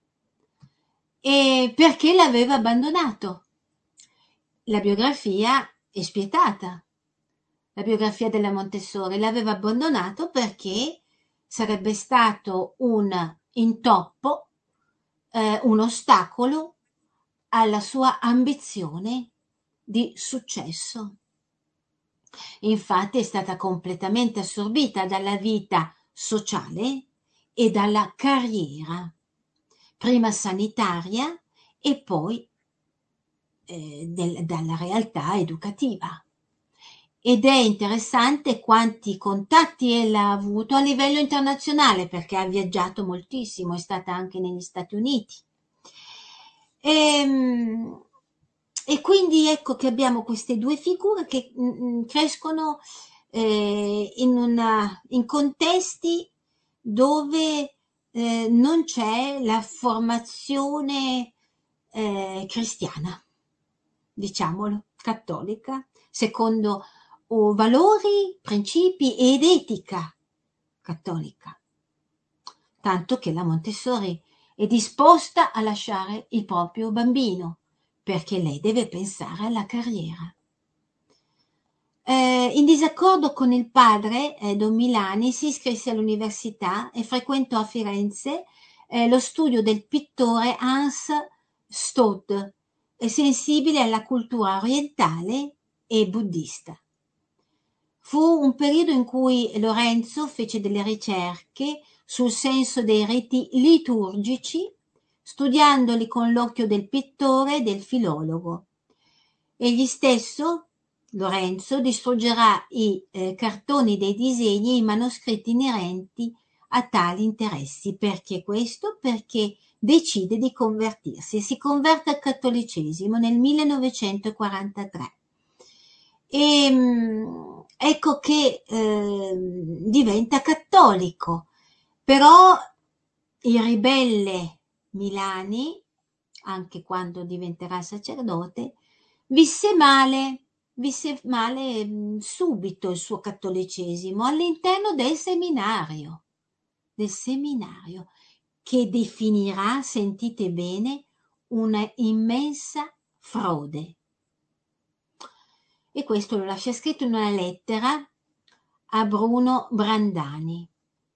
E perché l'aveva abbandonato? La biografia è spietata. La biografia della Montessori l'aveva abbandonato perché sarebbe stato un intoppo, un ostacolo alla sua ambizione di successo. Infatti è stata completamente assorbita dalla vita sociale e dalla carriera, prima sanitaria e poi dalla realtà educativa. Ed è interessante quanti contatti ella ha avuto a livello internazionale, perché ha viaggiato moltissimo, è stata anche negli Stati Uniti. E quindi ecco che abbiamo queste due figure che crescono in contesti dove non c'è la formazione cristiana, diciamolo, cattolica, secondo valori, principi ed etica cattolica. Tanto che la Montessori è disposta a lasciare il proprio bambino, perché lei deve pensare alla carriera. In disaccordo con il padre, Don Milani si iscrisse all'università e frequentò a Firenze lo studio del pittore Hans Staudt, sensibile alla cultura orientale e buddista. Fu un periodo in cui Lorenzo fece delle ricerche sul senso dei riti liturgici, studiandoli con l'occhio del pittore e del filologo. Egli stesso, Lorenzo, distruggerà i cartoni dei disegni e i manoscritti inerenti a tali interessi. Perché questo? Perché decide di convertirsi e si converte al cattolicesimo nel 1943. Ecco che diventa cattolico, però il ribelle Milani, anche quando diventerà sacerdote, visse male subito il suo cattolicesimo all'interno del seminario, che definirà, sentite bene, una immensa frode. E questo lo lascia scritto in una lettera a Bruno Brandani.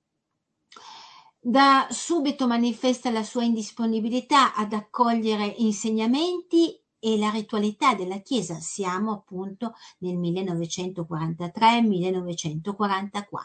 Da subito manifesta la sua indisponibilità ad accogliere insegnamenti e la ritualità della Chiesa. Siamo appunto nel 1943-1944.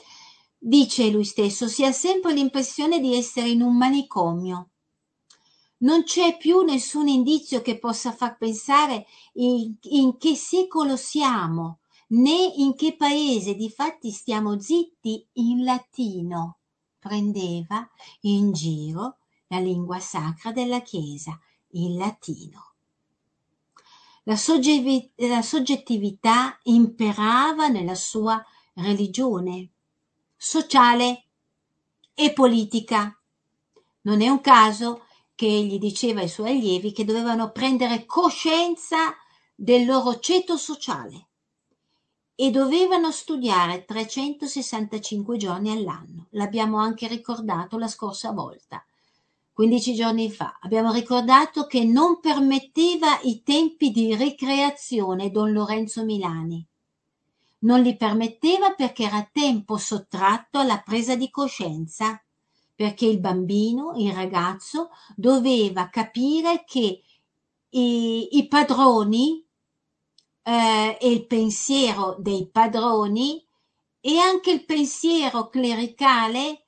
Dice lui stesso: si ha sempre l'impressione di essere in un manicomio. Non c'è più nessun indizio che possa far pensare in che secolo siamo, né in che paese. Difatti stiamo zitti in latino. Prendeva in giro la lingua sacra della Chiesa, il latino. La soggettività imperava nella sua religione sociale e politica. Non è un caso che egli diceva ai suoi allievi che dovevano prendere coscienza del loro ceto sociale e dovevano studiare 365 giorni all'anno. L'abbiamo anche ricordato la scorsa volta, 15 giorni fa. Abbiamo ricordato che non permetteva i tempi di ricreazione Don Lorenzo Milani. Non li permetteva perché era tempo sottratto alla presa di coscienza, perché il bambino, il ragazzo, doveva capire che i padroni e il pensiero dei padroni e anche il pensiero clericale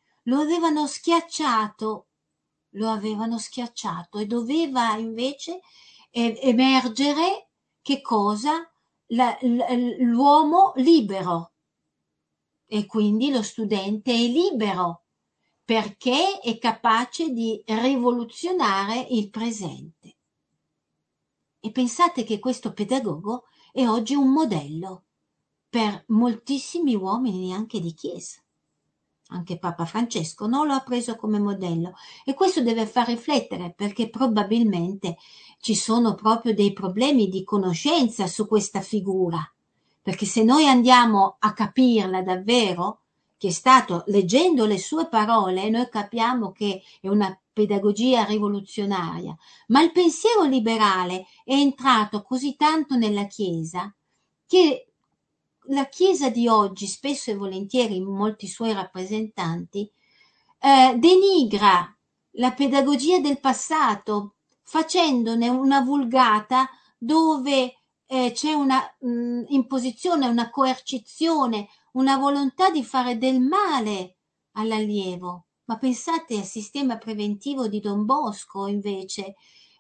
lo avevano schiacciato e doveva invece emergere che cosa? L'uomo libero, e quindi lo studente è libero perché è capace di rivoluzionare il presente. E pensate che questo pedagogo è oggi un modello per moltissimi uomini anche di chiesa. Anche Papa Francesco non lo ha preso come modello, e questo deve far riflettere, perché probabilmente ci sono proprio dei problemi di conoscenza su questa figura, perché se noi andiamo a capirla davvero, che è stato, leggendo le sue parole, noi capiamo che è una pedagogia rivoluzionaria, ma il pensiero liberale è entrato così tanto nella Chiesa che la Chiesa di oggi, spesso e volentieri in molti suoi rappresentanti, denigra la pedagogia del passato, facendone una vulgata dove c'è una imposizione, una coercizione, una volontà di fare del male all'allievo. Ma pensate al sistema preventivo di Don Bosco, invece.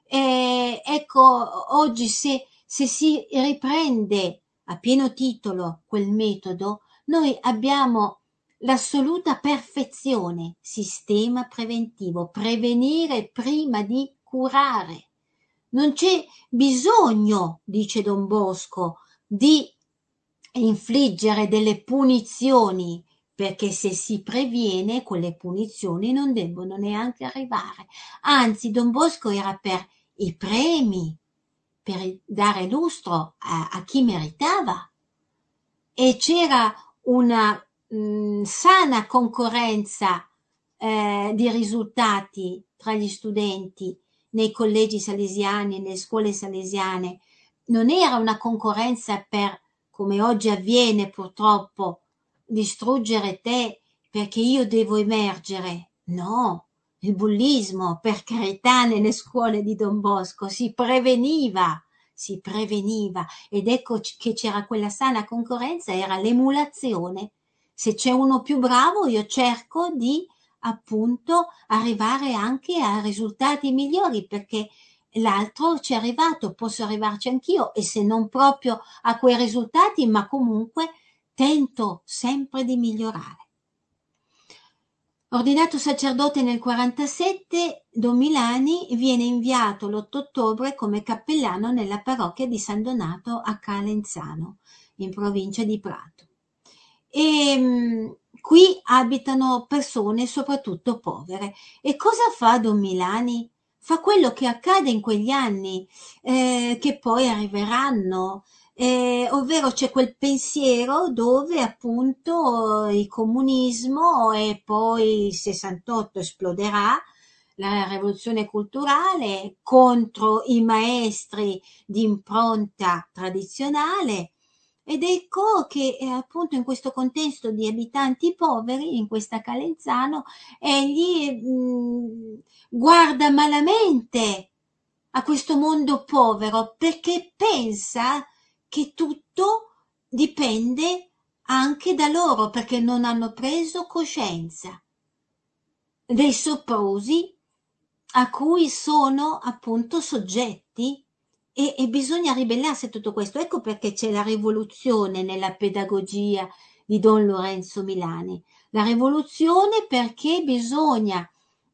Ecco, oggi se si riprende a pieno titolo quel metodo, noi abbiamo l'assoluta perfezione, sistema preventivo, prevenire prima di curare. Non c'è bisogno, dice Don Bosco, di infliggere delle punizioni, perché se si previene quelle punizioni non debbono neanche arrivare. Anzi, Don Bosco era per i premi, per dare lustro a chi meritava, e c'era una sana concorrenza di risultati tra gli studenti nei collegi salesiani, nelle scuole salesiane. Non era una concorrenza per, come oggi avviene purtroppo, distruggere te perché io devo emergere. No, il bullismo, per carità, nelle scuole di Don Bosco si preveniva, ed ecco che c'era quella sana concorrenza, era l'emulazione. Se c'è uno più bravo, io cerco di appunto arrivare anche a risultati migliori, perché l'altro ci è arrivato, posso arrivarci anch'io, e se non proprio a quei risultati, ma comunque tento sempre di migliorare. Ordinato sacerdote nel 47, Don Milani viene inviato l'8 ottobre come cappellano nella parrocchia di San Donato a Calenzano, in provincia di Prato. E qui abitano persone soprattutto povere. E cosa fa Don Milani? Fa quello che accade in quegli anni, che poi arriveranno, ovvero c'è quel pensiero dove appunto il comunismo, e poi il 68 esploderà, la rivoluzione culturale contro i maestri di impronta tradizionale, ed ecco che appunto in questo contesto di abitanti poveri, in questa Calenzano, egli guarda malamente a questo mondo povero, perché pensa che tutto dipende anche da loro, perché non hanno preso coscienza dei soprusi a cui sono appunto soggetti e bisogna ribellarsi a tutto questo. Ecco perché c'è la rivoluzione nella pedagogia di Don Lorenzo Milani. La rivoluzione perché bisogna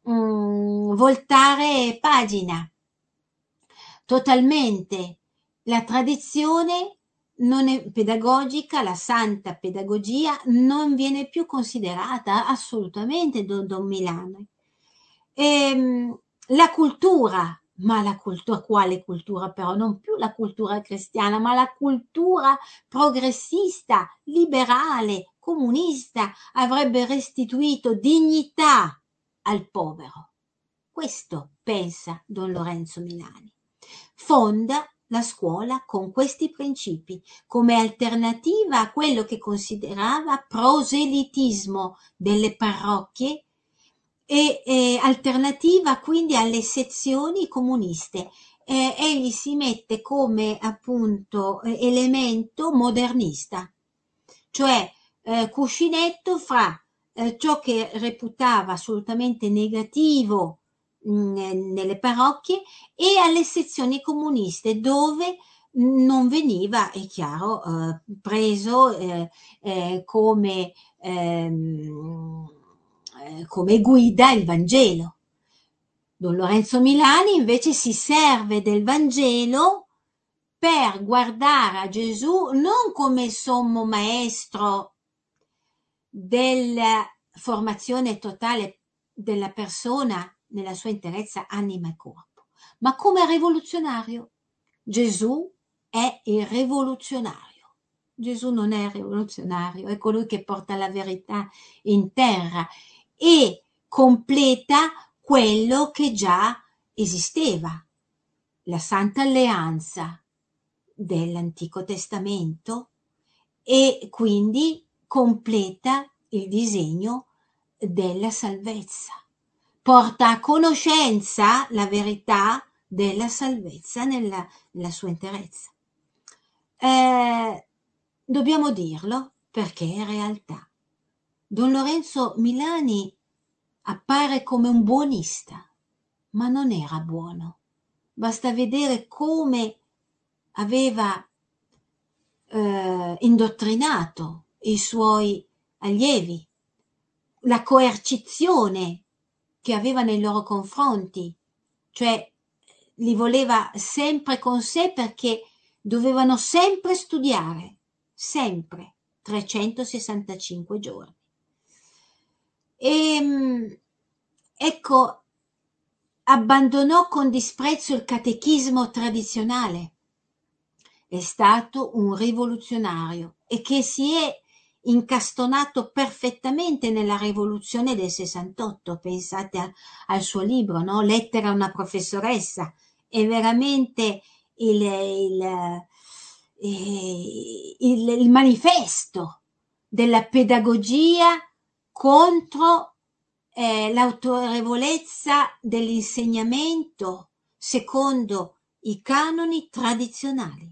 voltare pagina totalmente. La tradizione non è pedagogica, la santa pedagogia non viene più considerata assolutamente Don Milani. La cultura, ma la cultura, quale cultura però? Non più la cultura cristiana, ma la cultura progressista, liberale, comunista, avrebbe restituito dignità al povero. Questo pensa Don Lorenzo Milani. Fonda la scuola con questi principi come alternativa a quello che considerava proselitismo delle parrocchie e alternativa quindi alle sezioni comuniste. Egli si mette come appunto elemento modernista, cioè cuscinetto fra ciò che reputava assolutamente negativo nelle parrocchie e alle sezioni comuniste dove non veniva, è chiaro, preso come guida il Vangelo. Don Lorenzo Milani invece si serve del Vangelo per guardare a Gesù non come sommo maestro della formazione totale della persona nella sua interezza anima e corpo, ma come rivoluzionario. Gesù è il rivoluzionario. Gesù non è il rivoluzionario, è colui che porta la verità in terra e completa quello che già esisteva, la Santa Alleanza dell'Antico Testamento, e quindi completa il disegno della salvezza. Porta a conoscenza la verità della salvezza nella sua interezza. Dobbiamo dirlo perché è realtà. Don Lorenzo Milani appare come un buonista, ma non era buono. Basta vedere come aveva indottrinato i suoi allievi, la coercizione che aveva nei loro confronti, cioè li voleva sempre con sé perché dovevano sempre studiare, sempre, 365 giorni. E ecco, abbandonò con disprezzo il catechismo tradizionale. È stato un rivoluzionario e che si è incastonato perfettamente nella rivoluzione del 68. Pensate al suo libro, no? Lettera a una professoressa. È veramente il manifesto della pedagogia contro l'autorevolezza dell'insegnamento secondo i canoni tradizionali.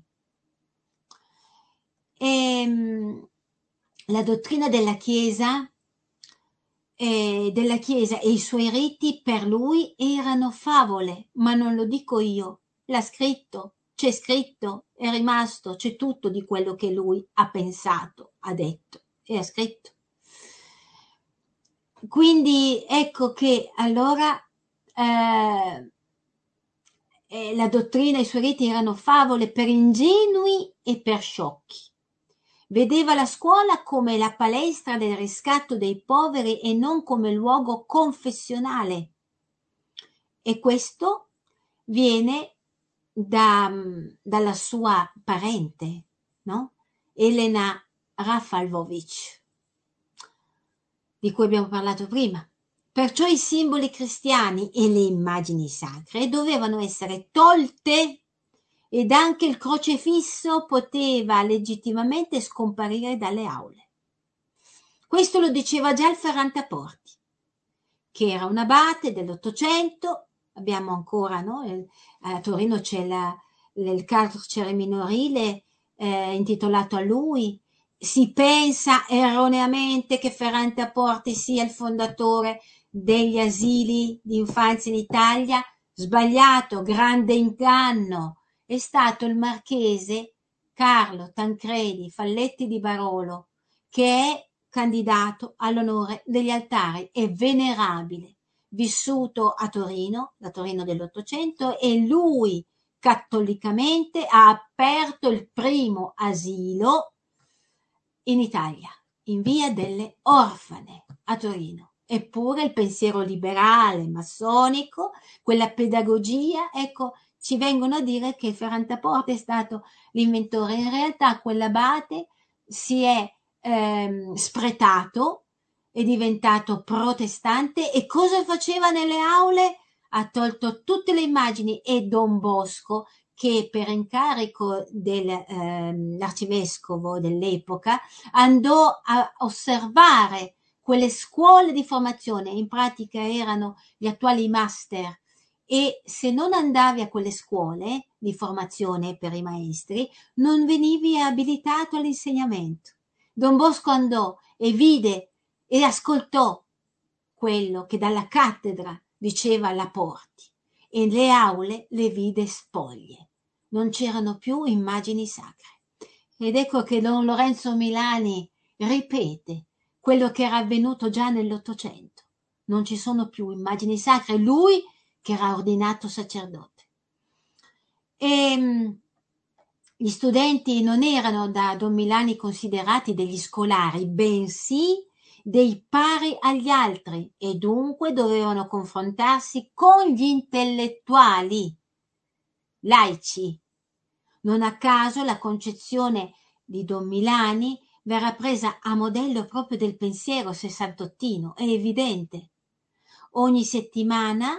La dottrina della Chiesa e i suoi riti per lui erano favole, ma non lo dico io, l'ha scritto, c'è scritto, è rimasto, c'è tutto di quello che lui ha pensato, ha detto e ha scritto. Quindi ecco che allora la dottrina e i suoi riti erano favole per ingenui e per sciocchi. Vedeva la scuola come la palestra del riscatto dei poveri e non come luogo confessionale. E questo viene dalla sua parente, no? Elena Rafalvovic, di cui abbiamo parlato prima. Perciò i simboli cristiani e le immagini sacre dovevano essere tolte ed anche il crocefisso poteva legittimamente scomparire dalle aule. Questo lo diceva già il Ferrantaporti, che era un abate dell'Ottocento. Abbiamo ancora, no? A Torino c'è il carcere minorile intitolato a lui. Si pensa erroneamente che Ferrantaporti sia il fondatore degli asili di infanzia in Italia, sbagliato, grande inganno, è stato il marchese Carlo Tancredi Falletti di Barolo, che è candidato all'onore degli altari, è venerabile, vissuto a Torino, la Torino dell'Ottocento, e lui cattolicamente ha aperto il primo asilo in Italia, in via delle Orfane a Torino. Eppure il pensiero liberale, massonico, quella pedagogia, ecco, ci vengono a dire che Ferrantaporta è stato l'inventore. In realtà quell'abate si è spretato, è diventato protestante, e cosa faceva nelle aule? Ha tolto tutte le immagini, e Don Bosco, che per incarico dell'arcivescovo dell'epoca andò a osservare quelle scuole di formazione, in pratica erano gli attuali master, e se non andavi a quelle scuole di formazione per i maestri non venivi abilitato all'insegnamento. Don Bosco andò e vide e ascoltò quello che dalla cattedra diceva Laporti, e le aule le vide spoglie, non c'erano più immagini sacre. Ed ecco che Don Lorenzo Milani ripete quello che era avvenuto già nell'Ottocento. Non ci sono più immagini sacre, lui che era ordinato sacerdote. E gli studenti non erano da Don Milani considerati degli scolari, bensì dei pari agli altri, e dunque dovevano confrontarsi con gli intellettuali laici. Non a caso la concezione di Don Milani verrà presa a modello proprio del pensiero sessantottino, è evidente. Ogni settimana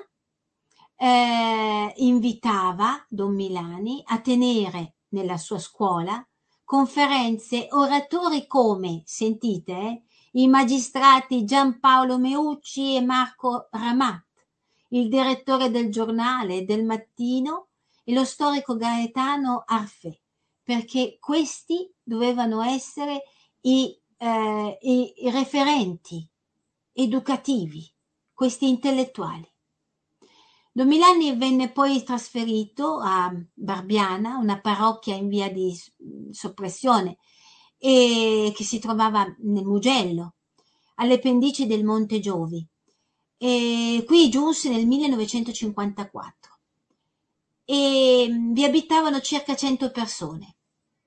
invitava Don Milani a tenere nella sua scuola conferenze, oratori come, sentite, i magistrati Giampaolo Meucci e Marco Ramat, il direttore del giornale del Mattino e lo storico Gaetano Arfè, perché questi dovevano essere i referenti educativi, questi intellettuali. Don Milani venne poi trasferito a Barbiana, una parrocchia in via di soppressione, e che si trovava nel Mugello, alle pendici del Monte Giovi. E qui giunse nel 1954 e vi abitavano circa 100 persone.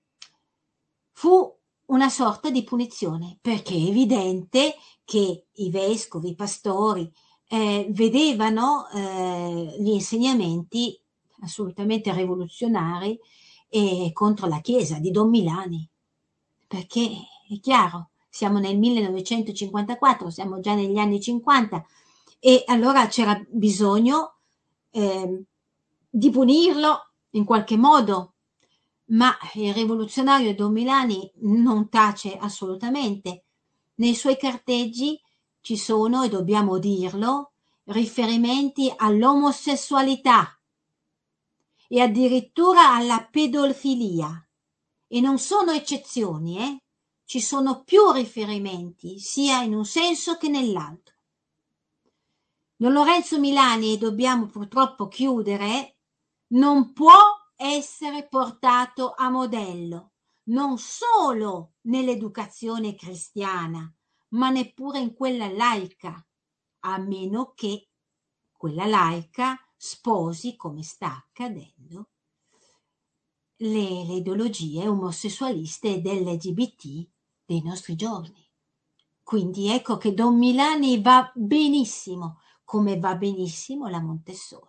Fu una sorta di punizione, perché è evidente che i vescovi, i pastori, vedevano gli insegnamenti assolutamente rivoluzionari contro la Chiesa di Don Milani, perché è chiaro, siamo nel 1954, siamo già negli anni 50, e allora c'era bisogno di punirlo in qualche modo, ma il rivoluzionario Don Milani non tace assolutamente. Nei suoi carteggi ci sono, e dobbiamo dirlo, riferimenti all'omosessualità e addirittura alla pedofilia, e non sono eccezioni, ci sono più riferimenti, sia in un senso che nell'altro. Don Lorenzo Milani, e dobbiamo purtroppo chiudere, non può essere portato a modello, non solo nell'educazione cristiana, ma neppure in quella laica, a meno che quella laica sposi, come sta accadendo, le ideologie omosessualiste e dell'LGBT dei nostri giorni. Quindi ecco che Don Milani va benissimo, come va benissimo la Montessori.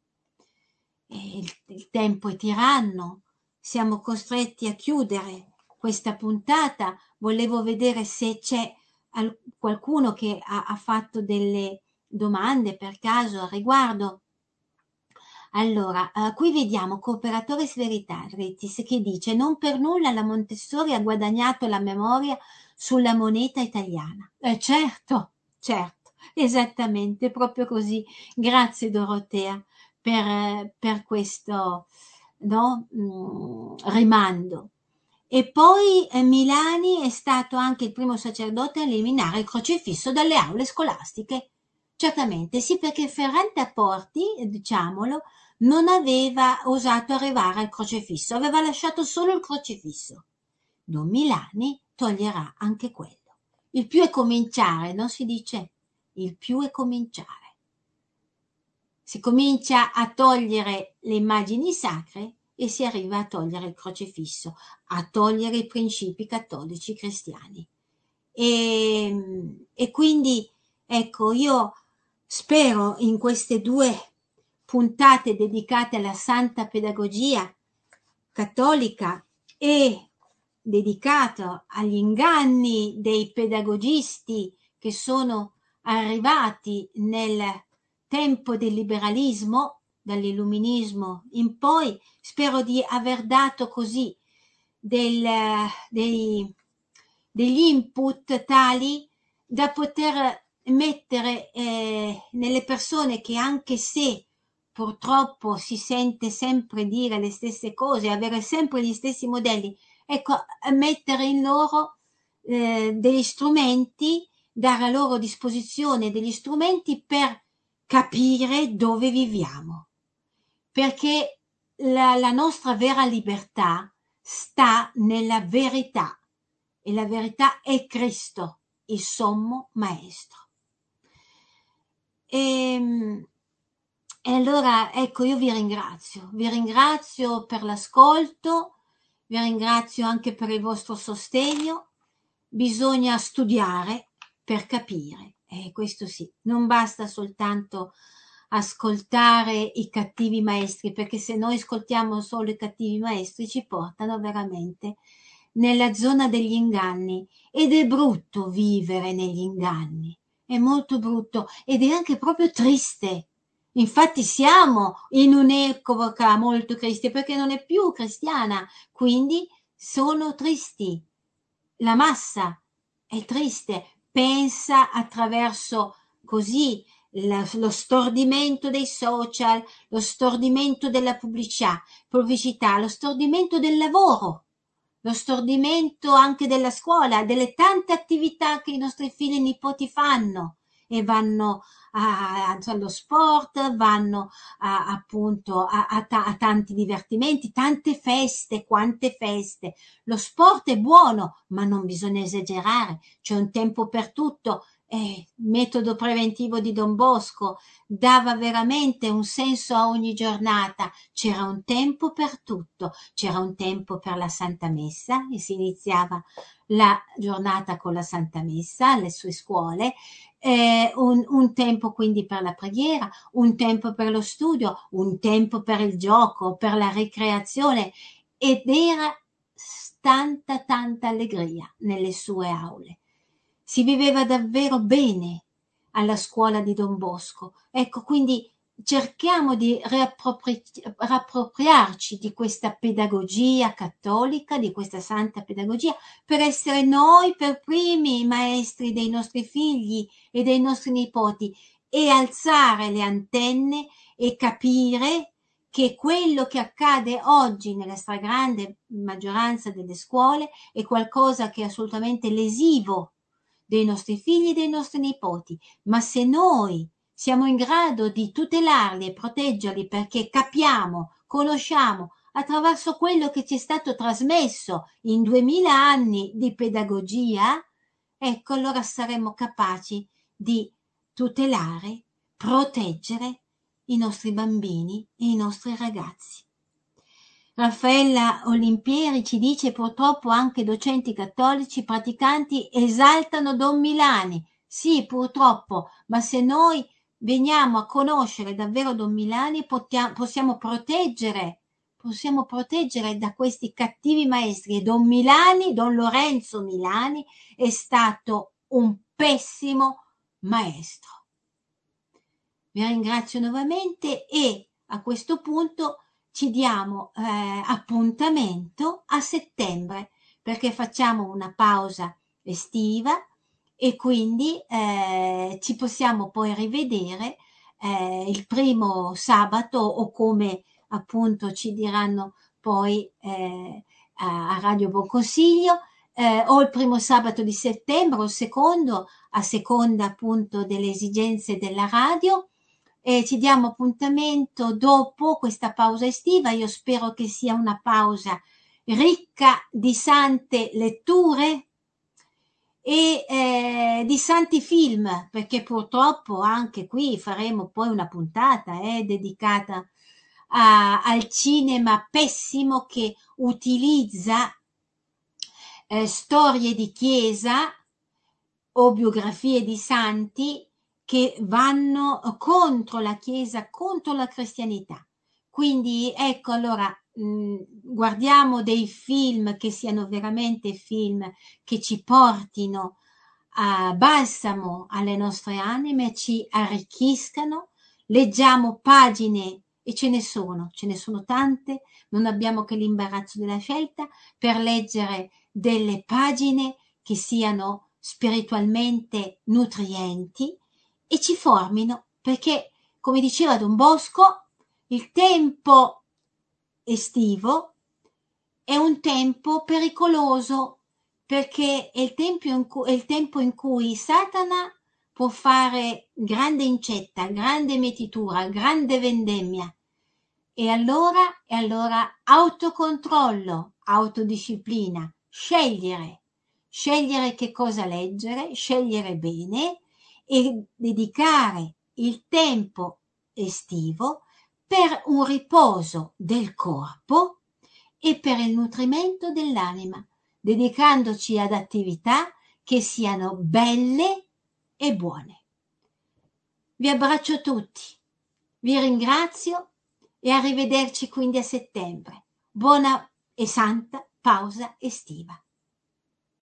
Il tempo è tiranno, siamo costretti a chiudere questa puntata. Volevo vedere se c'è qualcuno che ha fatto delle domande per caso al riguardo. Allora, qui vediamo Cooperatores Veritatis che dice: non per nulla la Montessori ha guadagnato la memoria sulla moneta italiana. Certo, esattamente, proprio così. Grazie Dorotea per questo, no, rimando. E poi Milani è stato anche il primo sacerdote a eliminare il crocefisso dalle aule scolastiche. Certamente, sì, perché Ferrante a Porti, diciamolo, non aveva osato arrivare al crocefisso, aveva lasciato solo il crocefisso. Don Milani toglierà anche quello. Il più è cominciare, non si dice? Il più è cominciare. Si comincia a togliere le immagini sacre e si arriva a togliere il crocefisso, a togliere i principi cattolici cristiani. E quindi, ecco, io spero in queste 2 puntate dedicate alla santa pedagogia cattolica e dedicato agli inganni dei pedagogisti che sono arrivati nel tempo del liberalismo, dall'illuminismo in poi, spero di aver dato così degli input tali da poter mettere nelle persone che, anche se purtroppo si sente sempre dire le stesse cose, avere sempre gli stessi modelli, ecco, mettere in loro degli strumenti, dare a loro disposizione degli strumenti per capire dove viviamo, perché la nostra vera libertà sta nella verità, e la verità è Cristo, il sommo maestro. E allora, ecco, io vi ringrazio per l'ascolto, vi ringrazio anche per il vostro sostegno. Bisogna studiare per capire, questo sì, non basta soltanto ascoltare i cattivi maestri, perché se noi ascoltiamo solo i cattivi maestri ci portano veramente nella zona degli inganni, ed è brutto vivere negli inganni, è molto brutto ed è anche proprio triste. Infatti siamo in un'epoca molto triste perché non è più cristiana, quindi sono tristi. La massa è triste, pensa attraverso così lo stordimento dei social, lo stordimento della pubblicità, lo stordimento del lavoro, lo stordimento anche della scuola, delle tante attività che i nostri figli e nipoti fanno, e vanno allo sport, vanno appunto a tanti divertimenti, tante feste, quante feste. Lo sport è buono, ma non bisogna esagerare, c'è un tempo per tutto. Metodo preventivo di Don Bosco dava veramente un senso a ogni giornata, c'era un tempo per tutto, c'era un tempo per la Santa Messa, e si iniziava la giornata con la Santa Messa alle sue scuole, un tempo quindi per la preghiera, un tempo per lo studio, un tempo per il gioco, per la ricreazione, ed era tanta allegria nelle sue aule. Si viveva davvero bene alla scuola di Don Bosco. Ecco, quindi cerchiamo di riappropriarci di questa pedagogia cattolica, di questa santa pedagogia, per essere noi per primi i maestri dei nostri figli e dei nostri nipoti, e alzare le antenne e capire che quello che accade oggi nella stragrande maggioranza delle scuole è qualcosa che è assolutamente lesivo dei nostri figli e dei nostri nipoti, ma se noi siamo in grado di tutelarli e proteggerli perché capiamo, conosciamo attraverso quello che ci è stato trasmesso in 2000 anni di pedagogia, ecco, allora saremo capaci di tutelare, proteggere i nostri bambini e i nostri ragazzi. Raffaella Olimpieri ci dice: purtroppo anche docenti cattolici praticanti esaltano Don Milani. Sì, purtroppo, ma se noi veniamo a conoscere davvero Don Milani possiamo proteggere da questi cattivi maestri. E Don Milani, Don Lorenzo Milani, è stato un pessimo maestro. Vi ringrazio nuovamente e a questo punto ci diamo appuntamento a settembre, perché facciamo una pausa estiva e quindi ci possiamo poi rivedere il primo sabato, o come appunto ci diranno poi a Radio Buon Consiglio, o il primo sabato di settembre o il secondo, a seconda appunto delle esigenze della radio. E ci diamo appuntamento dopo questa pausa estiva. Io spero che sia una pausa ricca di sante letture e di santi film, perché purtroppo anche qui faremo poi una puntata dedicata al cinema pessimo che utilizza storie di chiesa o biografie di santi che vanno contro la chiesa, contro la cristianità. Quindi ecco, allora guardiamo dei film che siano veramente film che ci portino a balsamo alle nostre anime, ci arricchiscano, leggiamo pagine, e ce ne sono tante, non abbiamo che l'imbarazzo della scelta, per leggere delle pagine che siano spiritualmente nutrienti e ci formino, perché, come diceva Don Bosco, il tempo estivo è un tempo pericoloso, perché è il tempo in cui Satana può fare grande incetta, grande metitura, grande vendemmia. E allora autocontrollo, autodisciplina, scegliere che cosa leggere, scegliere bene e dedicare il tempo estivo per un riposo del corpo e per il nutrimento dell'anima, dedicandoci ad attività che siano belle e buone. Vi abbraccio tutti, vi ringrazio e arrivederci quindi a settembre. Buona e santa pausa estiva.